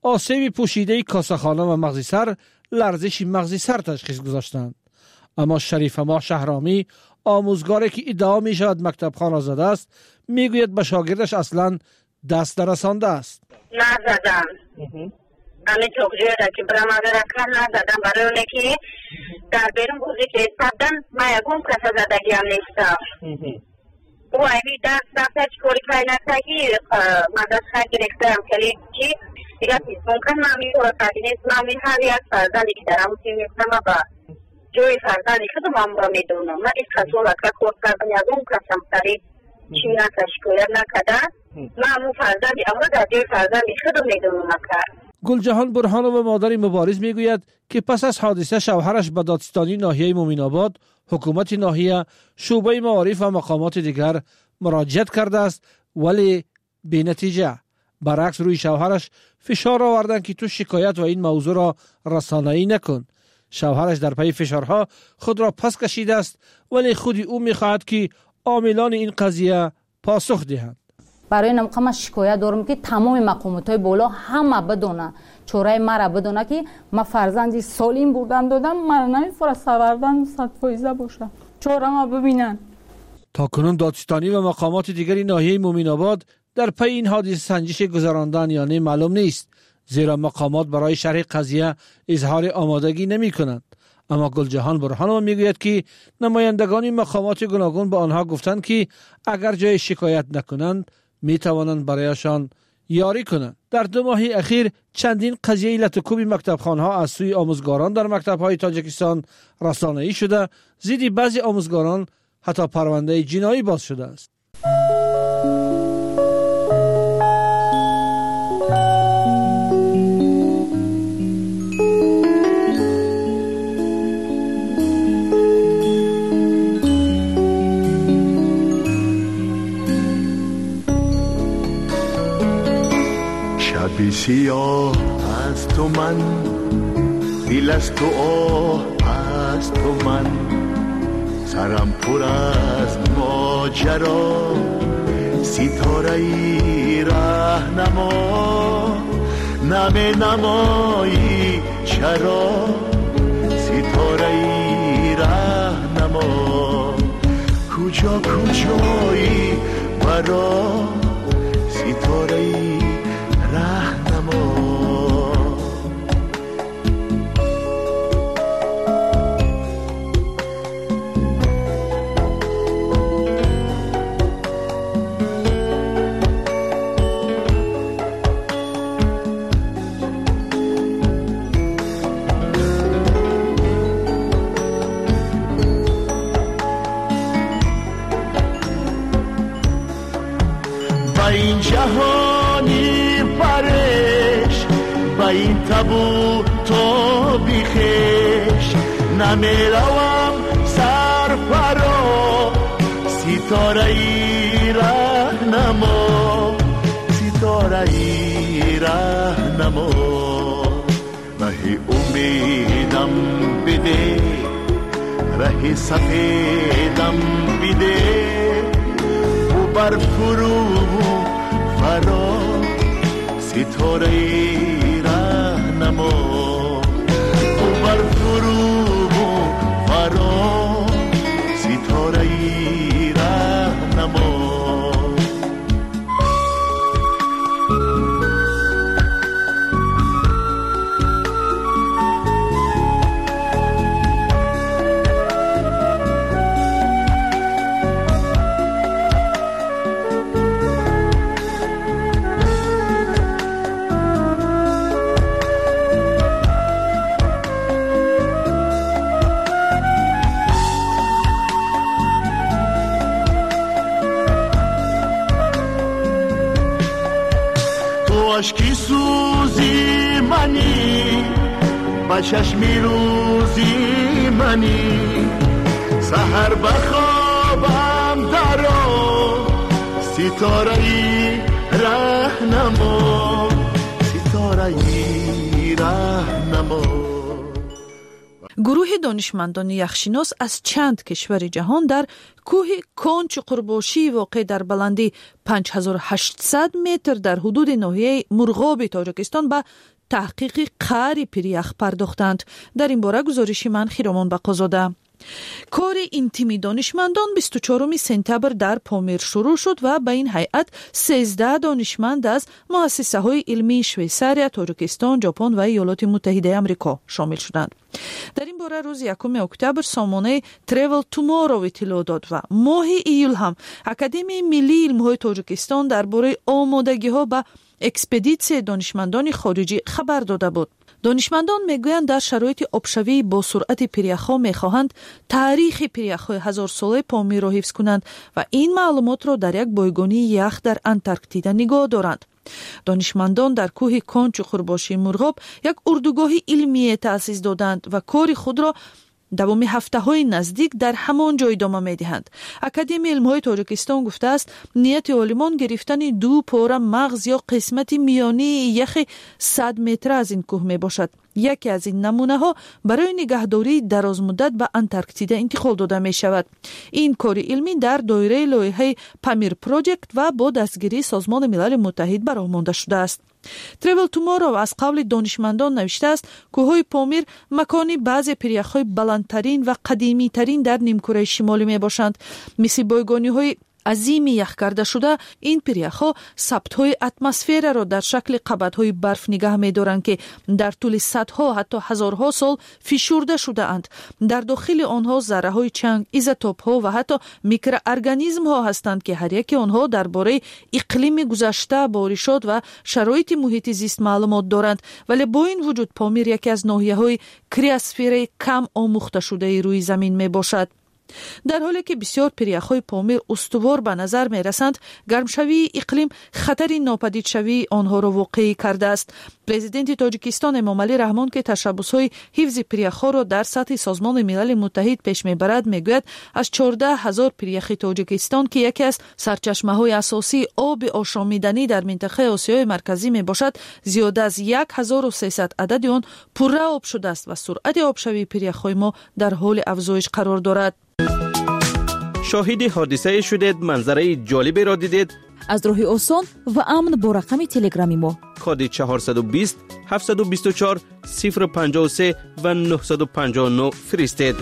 آسیب پوشیده کاسه‌خانه و مغز سر لرزش مغز سر تشخیص گذاشتند. اما شریف ما شهرامی، آموزگاری که ادعا می شود مکتب خانه زده است، میگوید به شاگردش اصلا دست نرسانده است. نزدم همه توقیه را که برام اگر کار نزدم برای اونه که در بیرون بوزی که استبدن ما یکم کسا زدگی هم نیستم او ایوی دست دفتر چکوری کاری نستگی مدد خواهد گرفتم کلی چی دیگه ممکن مامی و قدی نیست مامی هر یک فرزندی که درم سیم نیستم با جوی فرزندی خودم هم را میدونم من ایس خصول اکا کورد کردم یکم کسم سری چی نتشکویر نکده من همون فرزندی اما در جوی فرزندی خودم میدونم اکا. گلجهان برهانова مادر مبارز میگوید که پس از حادثه شوهرش به دادستانی ناحیه مومین‌آباد، حکومت ناحیه، شعبه معارف و مقامات دیگر مراجعت کرده است ولی بی نتیجه. برعکس روی شوهرش فشار آوردند که تو شکایت و این موضوع را رسانه‌ای نکن. شوهرش در پی فشارها خود را پس کشیده است ولی خودی او میخواهد که عاملان این قضیه پاسخ دهند. برای این مقام شکایت دارم که تمام مقامات بالا همه بدونه چورای مرا بدونه که ما فرزندی سالم بودن دادم مرا نمیفره سوردن 100% باشه چورا ما ببینن. تا کنون دادستانی و مقامات دیگری ناحیه مومین‌آباد در پی این حادثه سنجش گذراندن یا نه معلوم نیست، زیرا مقامات برای شرح قضیه اظهار آمادگی نمی کنند. اما گلجهان برهانова میگوید که نمایندگان مقامات گوناگون به آنها گفتند که اگر جای شکایت نکنند می توانند برایشان یاری کنند. در 2 ماه اخیر چندین قضیه لطوکوب مکتبخانه‌ها از سوی آموزگاران در مکتب‌های تاجیکستان رسانه‌ای شده، ضد بعضی آموزگاران حتی پرونده جنایی باز شده است. شبی سیاه از تو من، دل از تو آه از تو من، سرم پر از ماجرا، ستاره ای راهنما، نمی نمایی چرا، ستاره ای راهنما، کجا کجایی برا، ستاره ای راهنما. با این جهانی پرش، با این تابو تو بیخش، نمیروم سر پرا، ستاره ای راهنما، ستاره ای راهنما، ره امیدم بده، ره سفیدم بده، و بر فرو فرا، ستاره ای راهنما، و بر فرو فرا، ستاره ای راهنما. عشقی سوزی منی، با چشمی روزی منی، سحر بخوابم درا، ستاره ای راهنما، ستاره ای راهنما. گروه دانشمندان یخشناس از چند کشور جهان در کوه کانچ قرباشی واقع در بلندی 5800 متر در حدود ناحیه مرغاب تاجیکستان به تحقیق قهر پیریخ پرداختند. در این باره گزارش من خیرامان بقازاده. کار این تیم دانشمندان 24 سپتامبر در پامیر شروع شد و به این هیئت 13 دانشمند از مؤسسه های علمی شویساریا، تاجیکستان، ژاپن و ایالات متحده آمریکا شامل شدند. در این باره روز 1 اکتبر سامانه Travel Tomorrow اطلاع داد و ماه ایول هم اکادمی ملی علم‌های تاجیکستان درباره آمادگی‌ها به اکسپدیسیون دانشمندان خارجی خبر داده بود. دانشمندان میگویند در شرایط آبشوی با سرعت پیریخ‌ها میخواهند تاریخ پیریخ‌های هزار ساله پامیر را حفظ کنند و این معلومات را در یک بایگانی یخ در انتارکتیدا نگاه دارند. دانشمندان در کوه کان چوخورباشی مرغاب یک اردوگاه علمی تأسیس دادند و کار خود را دوامی هفته‌های نزدیک در همان جای ادامه می‌دهند. اکادمی علم‌های تاجیکستان گفته است نیت عالمان گرفتن 2 پاره مغز یا قسمت میانی یخ 100 متر از این کوه میباشد. یکی از این نمونه‌ها برای نگهداری دراز مدت به انتارکتیدا انتقال داده می‌شود. این کار علمی در دایره لایحه پامیر پروژکت و با دستگیری سازمان ملل متحد برآورده شده است. Travel Tomorrow از قول دانشمندان نوشته است کوههای پامیر مکانی بعضی پیریخ‌های بلندترین و قدیمی ترین در نیمکره شمالی می باشند. مثل بایگانی‌های عظیم یخ کرده شده، این پیریخ‌ها سبت‌های اتمسفر را در شکل قبض‌های برف نگه می‌دارند که در طول صدها حتی هزارها سال فشرده شده اند. در داخل آنها ذره‌های چنگ، ایزوتوپ‌ها و حتی میکروارگانیسم‌ها هستند که هر یک آنها درباره اقلیم گذشته، بارشات و شرایط محیط زیست معلومات دارند، ولی با این وجود پامیر یکی از ناحیه‌های کریوسفر کم آموخته شده روی زمین میباشد. در حالی که بسیار پیریخ‌های پامیر استوار به نظر می رسند، گرمشوی اقلیم خطر ناپدید شوی آنها را واقعی کرده است. پرزیدنت تاجیکستان امامعلی رحمان که تشبس‌های حفظ پیریخ‌ها را در سطح سازمان ملل متحد پیش می‌برد میگوید از 14,000 پیریخ تاجیکستان که یکی از سرچشمه‌های اساسی آب آشامیدنی در منطقه آسیای مرکزی میباشد، زیاده از 1300 عدد آن پر آب شده است و سرعت آبشوی پیریخ‌های ما در حال افزایش قرار دارد. شاهد حادثه شدید، منظره جالبی را دیدید؟ از راه آسان و امن با رقم تلگرامی ما کد 420 724 053 و 959 فرستید.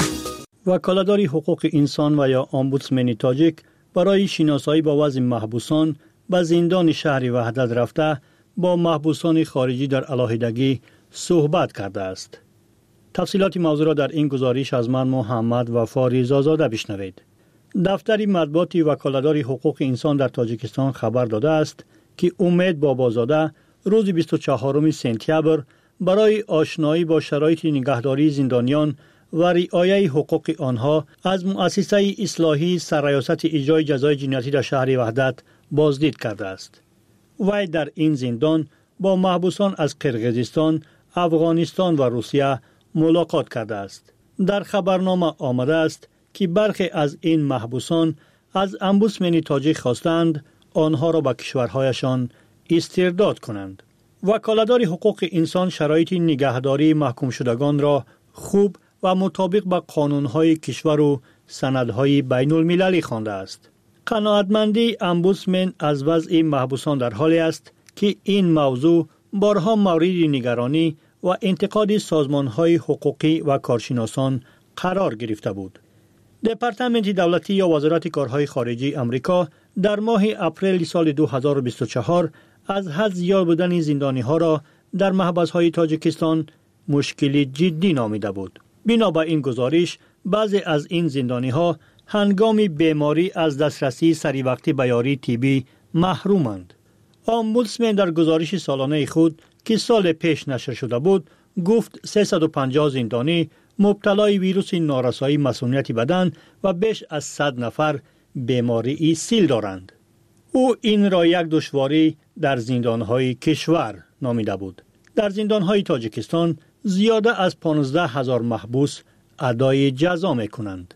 وکالتدار حقوق انسان و یا امبودسمن تاجیک برای شناسایی با وضع محبوسان به زندان شهر وحدت رفته با محبوسان خارجی در علیحدگی صحبت کرده است. تفصیلات موضوع را در این گزارش از من محمد وفا زاده بشنوید. دفتر مطبوعاتی وکالتدار حقوق انسان در تاجیکستان خبر داده است که امید بابازاده روز 24 سپتامبر برای آشنایی با شرایط نگهداری زندانیان و رعایت حقوق آنها از مؤسسه اصلاحی سرریاست اجرای جزای جنایتی در شهر وحدت بازدید کرده است. وی در این زندان با محبوسان از قرقیزستان، افغانستان و روسیه ملاقات کرده است. در خبرنامه آمده است که برخی از این محبوسان از امبودسمن تاجیک خواستند آنها را به کشورهایشان استرداد کنند. وکالتدار حقوق انسان شرایط نگهداری محکوم شدگان را خوب و مطابق با قانونهای کشور و سندهای بین المللی خوانده است. قناعتمندی امبودسمن از وضع محبوسان در حالی است که این موضوع بارها مورد نگرانی و انتقاد سازمانهای حقوقی و کارشناسان قرار گرفته بود. دپارتمنت دولتی یا وزارت کارهای خارجی امریکا در ماه اپریل سال 2024 از حد زیاد بودن زندانی‌ها را در محبس‌های تاجیکستان مشکلی جدی نامیده بود. بنابر این گزارش بعضی از این زندانی‌ها هنگام بیماری از دسترسی سریع به یاری طبی محرومند. امبودسمن در گزارش سالانه خود که سال پیش نشر شده بود گفت 350 زندانی مبتلای ویروس نارسایی مسمومیت بدن و بیش از 100 نفر بیماری سیل دارند. او این را یک دشواری در زندانهای کشور نامیده بود. در زندانهای تاجیکستان زیاده از 15,000 محبوس ادای جزا می کنند.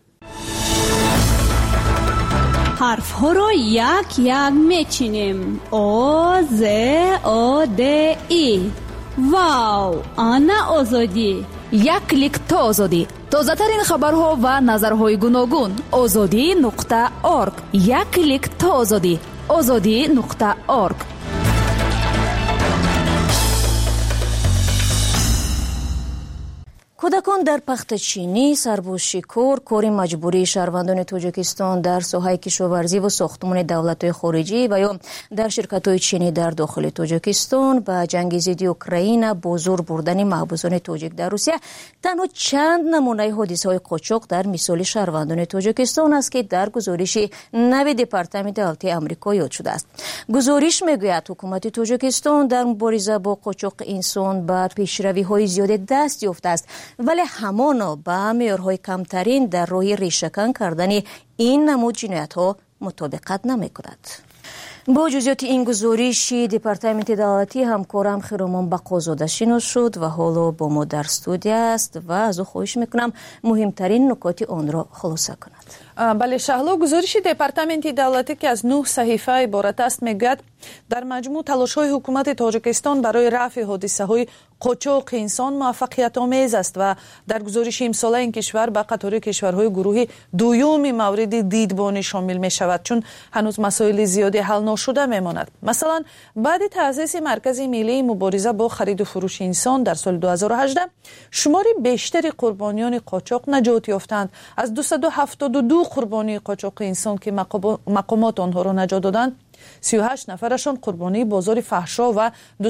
حرف ها را یک یک می چینیم. او ز او د ای. واو، آنا آزادی. یک کلیک تا آزادی. تازه ترین خبرها و نظرهای گوناگون. azadi.org. یک کلیک تا آزادی. azadi.org. کودکان در پختچینی، سربازشکار، کار مجبوری شهروندان تاجیکستان در ساحه کشاورزی و ساختمان دولت‌های خارجی و یا در شرکت‌های چینی در داخل تاجیکستان و جنگ ضد اوکراین با زور بردن محبوسان تاجیک در روسیه تنها چند نمونه حادثه‌های قاچاق در مثال شهروندان تاجیکستان است که در گزارش نو دپارتمان دولتی آمریکا یاد شده است. گزارش میگوید حکومت تاجیکستان در مبارزه با قاچاق انسان به پیشروی‌های زیاد دست یافته است، ولی همانا به معیارهای کمترین در راه ریشه‌کن کردن این نمود جنایت‌ها مطابقت نمی‌کند. با جزئیات این گزارش دپارتمنت دولتی همکارم خیرمان بقازاده شناس شد و حالا با ما در استودیو است و از او خواهش میکنم مهمترین نکات آن را خلاصه کند. بله شهلا، گزارش دپارتمنت دولتی که از 9 صحیفه عبارت است میگوید در مجموع تلاش‌های حکومت تاجیکستان برای رفع حادثه‌های قاچاق انسان موفقیت آمیز است و در گزارش امساله این کشور به قطار کشورهای گروه دوم مورد دیدبانی شامل می شود، چون هنوز مسائل زیادی حل نشده میماند. مثلا بعد تأسیس مرکز ملی مبارزه با خرید و فروش انسان در سال 2018 شمار بیشتری قربانیان قاچاق نجات یافتند. از 272 قربانی قاچاق انسان که مقامات آنها را نجات دادند، 38 نفرشان قربانی بازار فحشا و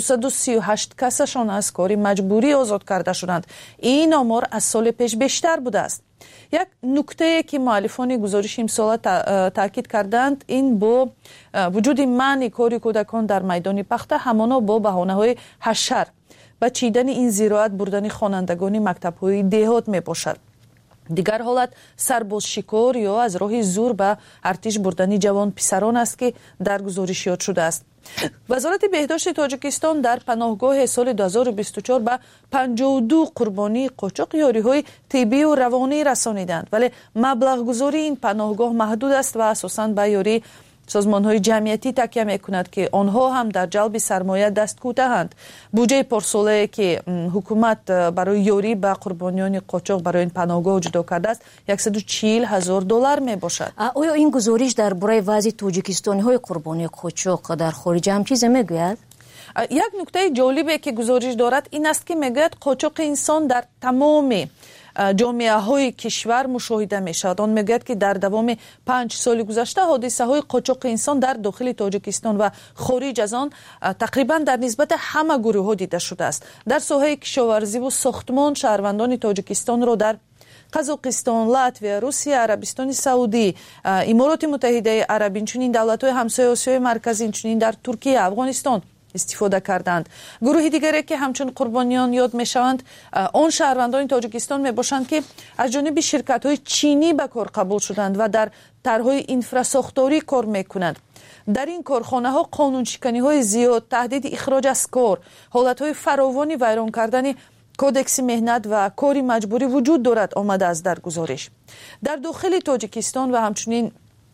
238 کسشان از کار مجبوری آزاد کرده شدند. این آمار از سال پیش بیشتر بوده است. یک نکته که مؤلفان گزارش امسال تاکید کردند این با وجود منع کار کودکان در میدان پخته همانا با بهانه‌های حشر و چیدن این زراعت بردن خوانندگان مکتب‌های دهات میباشد. دیگر حالت سربازشکار یا از راه زور به ارتش بردن جوان پسران است که در گزارش یاد شده است. وزارت بهداشت تاجیکستان در پناهگاه سال 2024 به 52 قربانی قاچاق یاری‌های طبی و روانی رسانیدند، ولی مبلغ گذاری این پناهگاه محدود است و اساساً به یاری سازمان‌های جمعیتی تکیه می‌کند که آنها هم در جلب سرمایه دست کوتاهند. بودجه پارساله که حکومت برای یاری به قربانیان قاچاق برای این پناهگاه جدا کرده است 140,000 دلار میباشد. آیا این گزارش درباره وضع تاجیکستانی‌های قربانی قاچاق در خارج هم چیزی میگوید؟ یک نکته جالبی که گزارش دارد این است که میگوید قاچاق انسان در تمام جامعه های کشور مشاهده می شود. آن میگوید که در دوام 5 سال گذشته حادثه های قاچاق انسان در داخل تاجیکستان و خارج از آن تقریبا در نسبت همه گروه ها دیده شده است. در ساحه کشاورزی و ساختمان شهروندان تاجیکستان را در قزاقستان، لاتویا، روسیه، عربستان سعودی، امارات متحده عرب، چنین دولت‌های همسایه آسیای مرکزی، چنین در ترکیه، افغانستان استفاده کردند. گروه دیگری که همچون قربانیان یاد میشوند آن شهروندان تاجیکستان میباشند که از جانب شرکت‌های چینی به کار قبول شدند و در طرح‌های اینفراساختاری کار میکنند. در این کارخانه‌ها قانون شکنی‌های زیاد، تهدید اخراج از کار، حالت‌های فراوانی ویران کردن کودکس مهنت و کاری مجبوری وجود دارد آمده است. در گزارش در داخل تاجیکستان و همچنین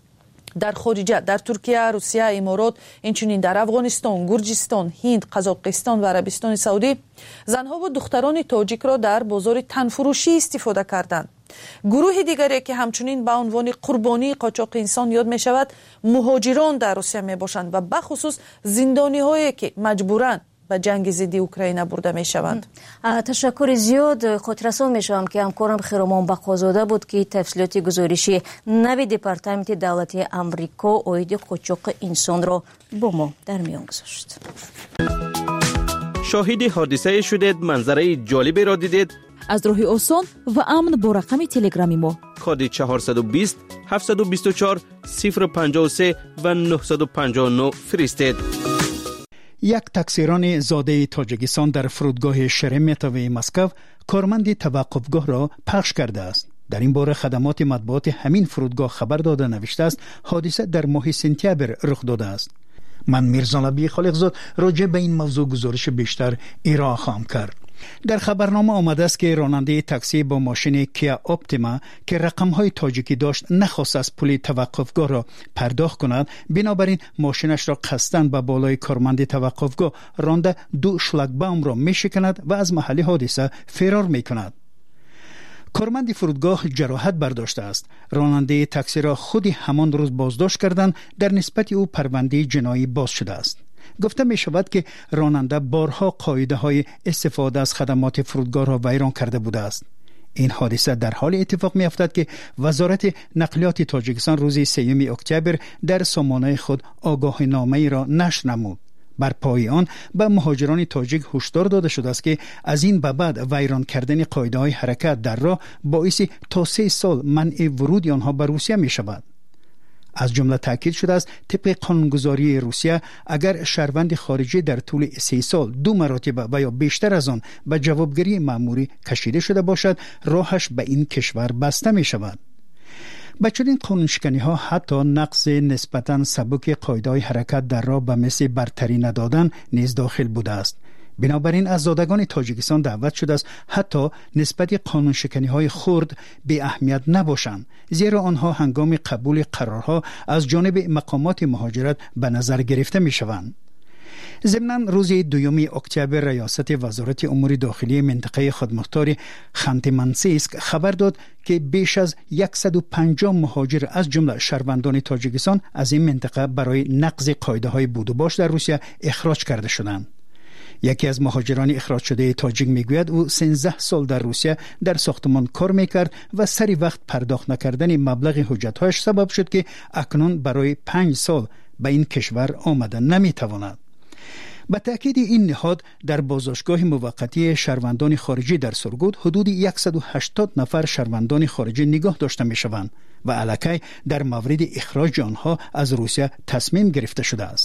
در خارج در ترکیه، روسیه، امارات، اینچنین در افغانستان، گرجستان، هند، قزاقستان و عربستان سعودی زنها و دختران تاجیک را در بازار تنفروشی استفاده کردند. گروه دیگری که همچنین به عنوان قربانی قاچاق انسان یاد می شود مهاجران در روسیه می باشند و بخصوص زندانی هایی که مجبورن به جنگ ضد اوکراین برده می شوند. تشکر زیاد. خاطررسان می شوم که همکارم خیرمان بقازاده بود که تفصیلات گزارشی نو دپارتمنت دولتی آمریکا عاید قاچاق انسان را با ما در میان گذاشت. شاهد حادثه شدید، منظره جالبی را دیدید؟ از راه آسان و امن با رقم تلگرامی ما کد 420 724 053 و 959 فرستید. یک تاکسیران زاده تاجیکستان در فرودگاه شرمتوی مسکو کارمند توقفگاه را پخش کرده است. در این باره خدمات مطبوعات همین فرودگاه خبر داده نوشته است حادثه در ماه سپتامبر رخ داده است. من میرزالبی خالقزاد راجع به این موضوع گزارش بیشتر ارائه خواهم کرد. در خبرنامه آمده است که راننده تاکسی با ماشین کیا اپتیما که رقم‌های تاجیکی داشت نخواست از پول توقفگاه را پرداخت کند، بنابراین ماشینش را قصداً به بالای کارمند توقفگاه رانده 2 شلاگباوم را می‌شکند و از محل حادثه فرار می‌کند. کارمند فرودگاه جراحت برداشته است. راننده تاکسی را خود همان روز بازداشت کردند. در نسبت او پرونده جنایی باز شده است. گفته می شود که راننده بارها قاعده های استفاده از خدمات فرودگاه را ویران کرده بوده است. این حادثه در حال اتفاق می افتد که وزارت نقلیات تاجیکستان روز 3 اکتبر در سامانه خود آگاهی نامه را نشر نمود. بر پای آن به مهاجران تاجیک هشدار داده شده است که از این به بعد ویران کردن قاعده های حرکت در راه باعث تا 3 سال منع ورود آنها به روسیه می شود. از جمله تاکید شده است طبق قانونگذاری روسیه اگر شهروند خارجی در طول 3 سال 2 مرتبه و یا بیشتر از آن به جوابگیری مأموری کشیده شده باشد، راهش به این کشور بسته می شود. با چنین قانونشکنی ها حتی نقض نسبتاً سبک قاعده حرکت در راه به مثل برتری ندادن نیز داخل بوده است. بنابراین از زادگان تاجیکستان دعوت شده است حتی نسبت قانونشکنی های خرد بی اهمیت نباشند، زیرا آنها هنگام قبول قرارها از جانب مقامات مهاجرت به نظر گرفته می شوند. ضمناً روز 2 اکتبر ریاست وزارت امور داخلی منطقه خودمختار خانت-منسیسک خبر داد که بیش از 150 مهاجر از جمله شهروندان تاجیکستان از این منطقه برای نقض قاعده های بود و باش در روسیه اخراج کرده شدند. یکی از مهاجران اخراج شده تاجیک میگوید او 13 سال در روسیه در ساختمان کار میکرد و سری وقت پرداخت نکردن مبلغ حجت‌هایش سبب شد که اکنون برای 5 سال به این کشور آمدن نمیتواند. به تأکید این نهاد در بازداشتگاه موقتی شهروندان خارجی در سرگود حدود 180 نفر شهروندان خارجی نگاه داشته می شوند و الکی در مورد اخراج آنها از روسیه تصمیم گرفته شده است.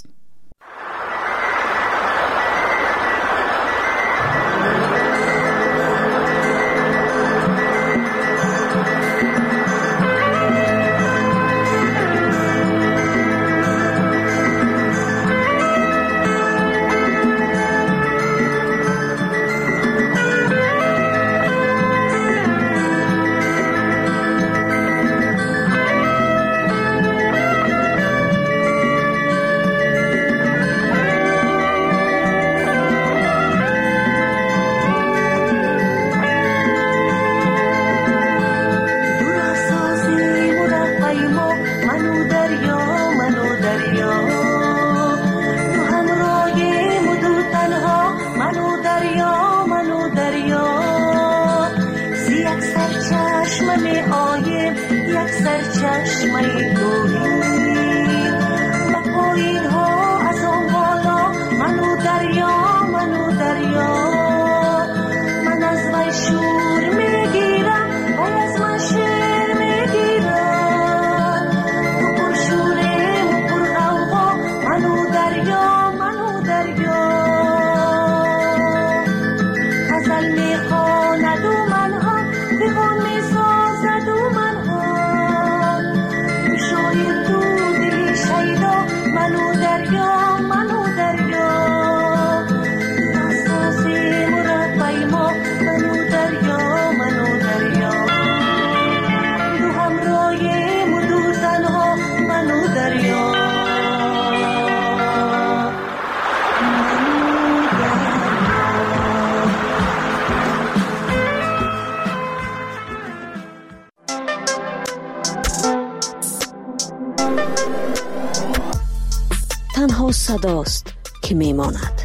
تنها صداست که میماند.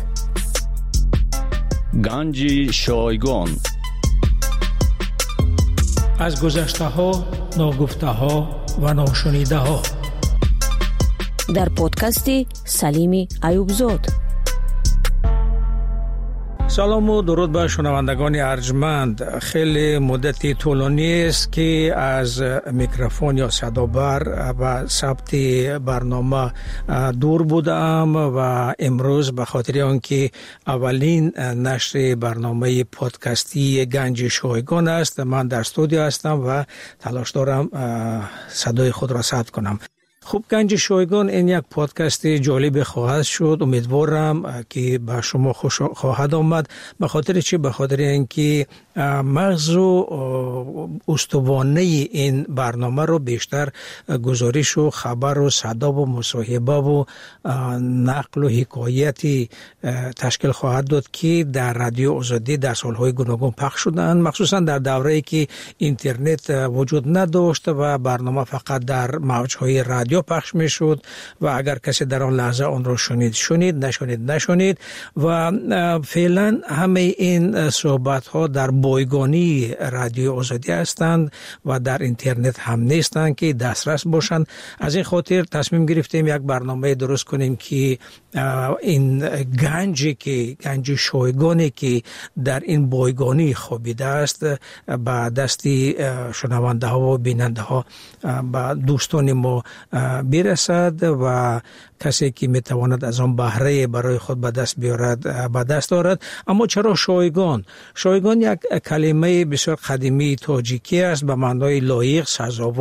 گنج شایگان از گذشته ها، ناگفته ها و ناشنیده ها در پادکست سلیم ایوبزاد. سلام و درود به شنوندگان ارجمند. خیلی مدتی طولانی است که از میکروفون یا صدابر و ثبت برنامه دور بودم و امروز به خاطر آنکه اولین نشر برنامه پادکستی گنج شایگان است، من در استودیو هستم و تلاش دارم صدای خود را ثبت کنم. خوب، گنج شایگان این یک پادکست جالب خواهد شد. امیدوارم که به شما خوش خواهد آمد. به خاطر چی؟ به خاطر اینکه مغز و استوانه این برنامه رو بیشتر گزارش و خبر و صدا و مصاحبه و نقل و حکایتی تشکیل خواهد داد که در رادیو آزادی در سالهای گوناگون پخش شدند، مخصوصا در دوره‌ای که اینترنت وجود نداشت و برنامه فقط در موج‌های رادیو پخش می‌شد و اگر کسی در آن لحظه آن را شنید نشنید و فعلا همه این صحبت‌ها در بایگانی رادیو آزادی هستند و در اینترنت هم نیستند که دسترس باشند. از این خاطر تصمیم گرفتیم یک برنامه درست کنیم که این گنج شایگانی که در این بایگانی خوابیده است به دستی شنونده ها و بیننده ها به دوستان ما برسد و کسی که میتواند از آن بهره برای خود به دست دارد. اما چرا شایگان؟ شایگان یک کلمه بسیار قدیمی تاجیکی است به معنای لایق، سزاوار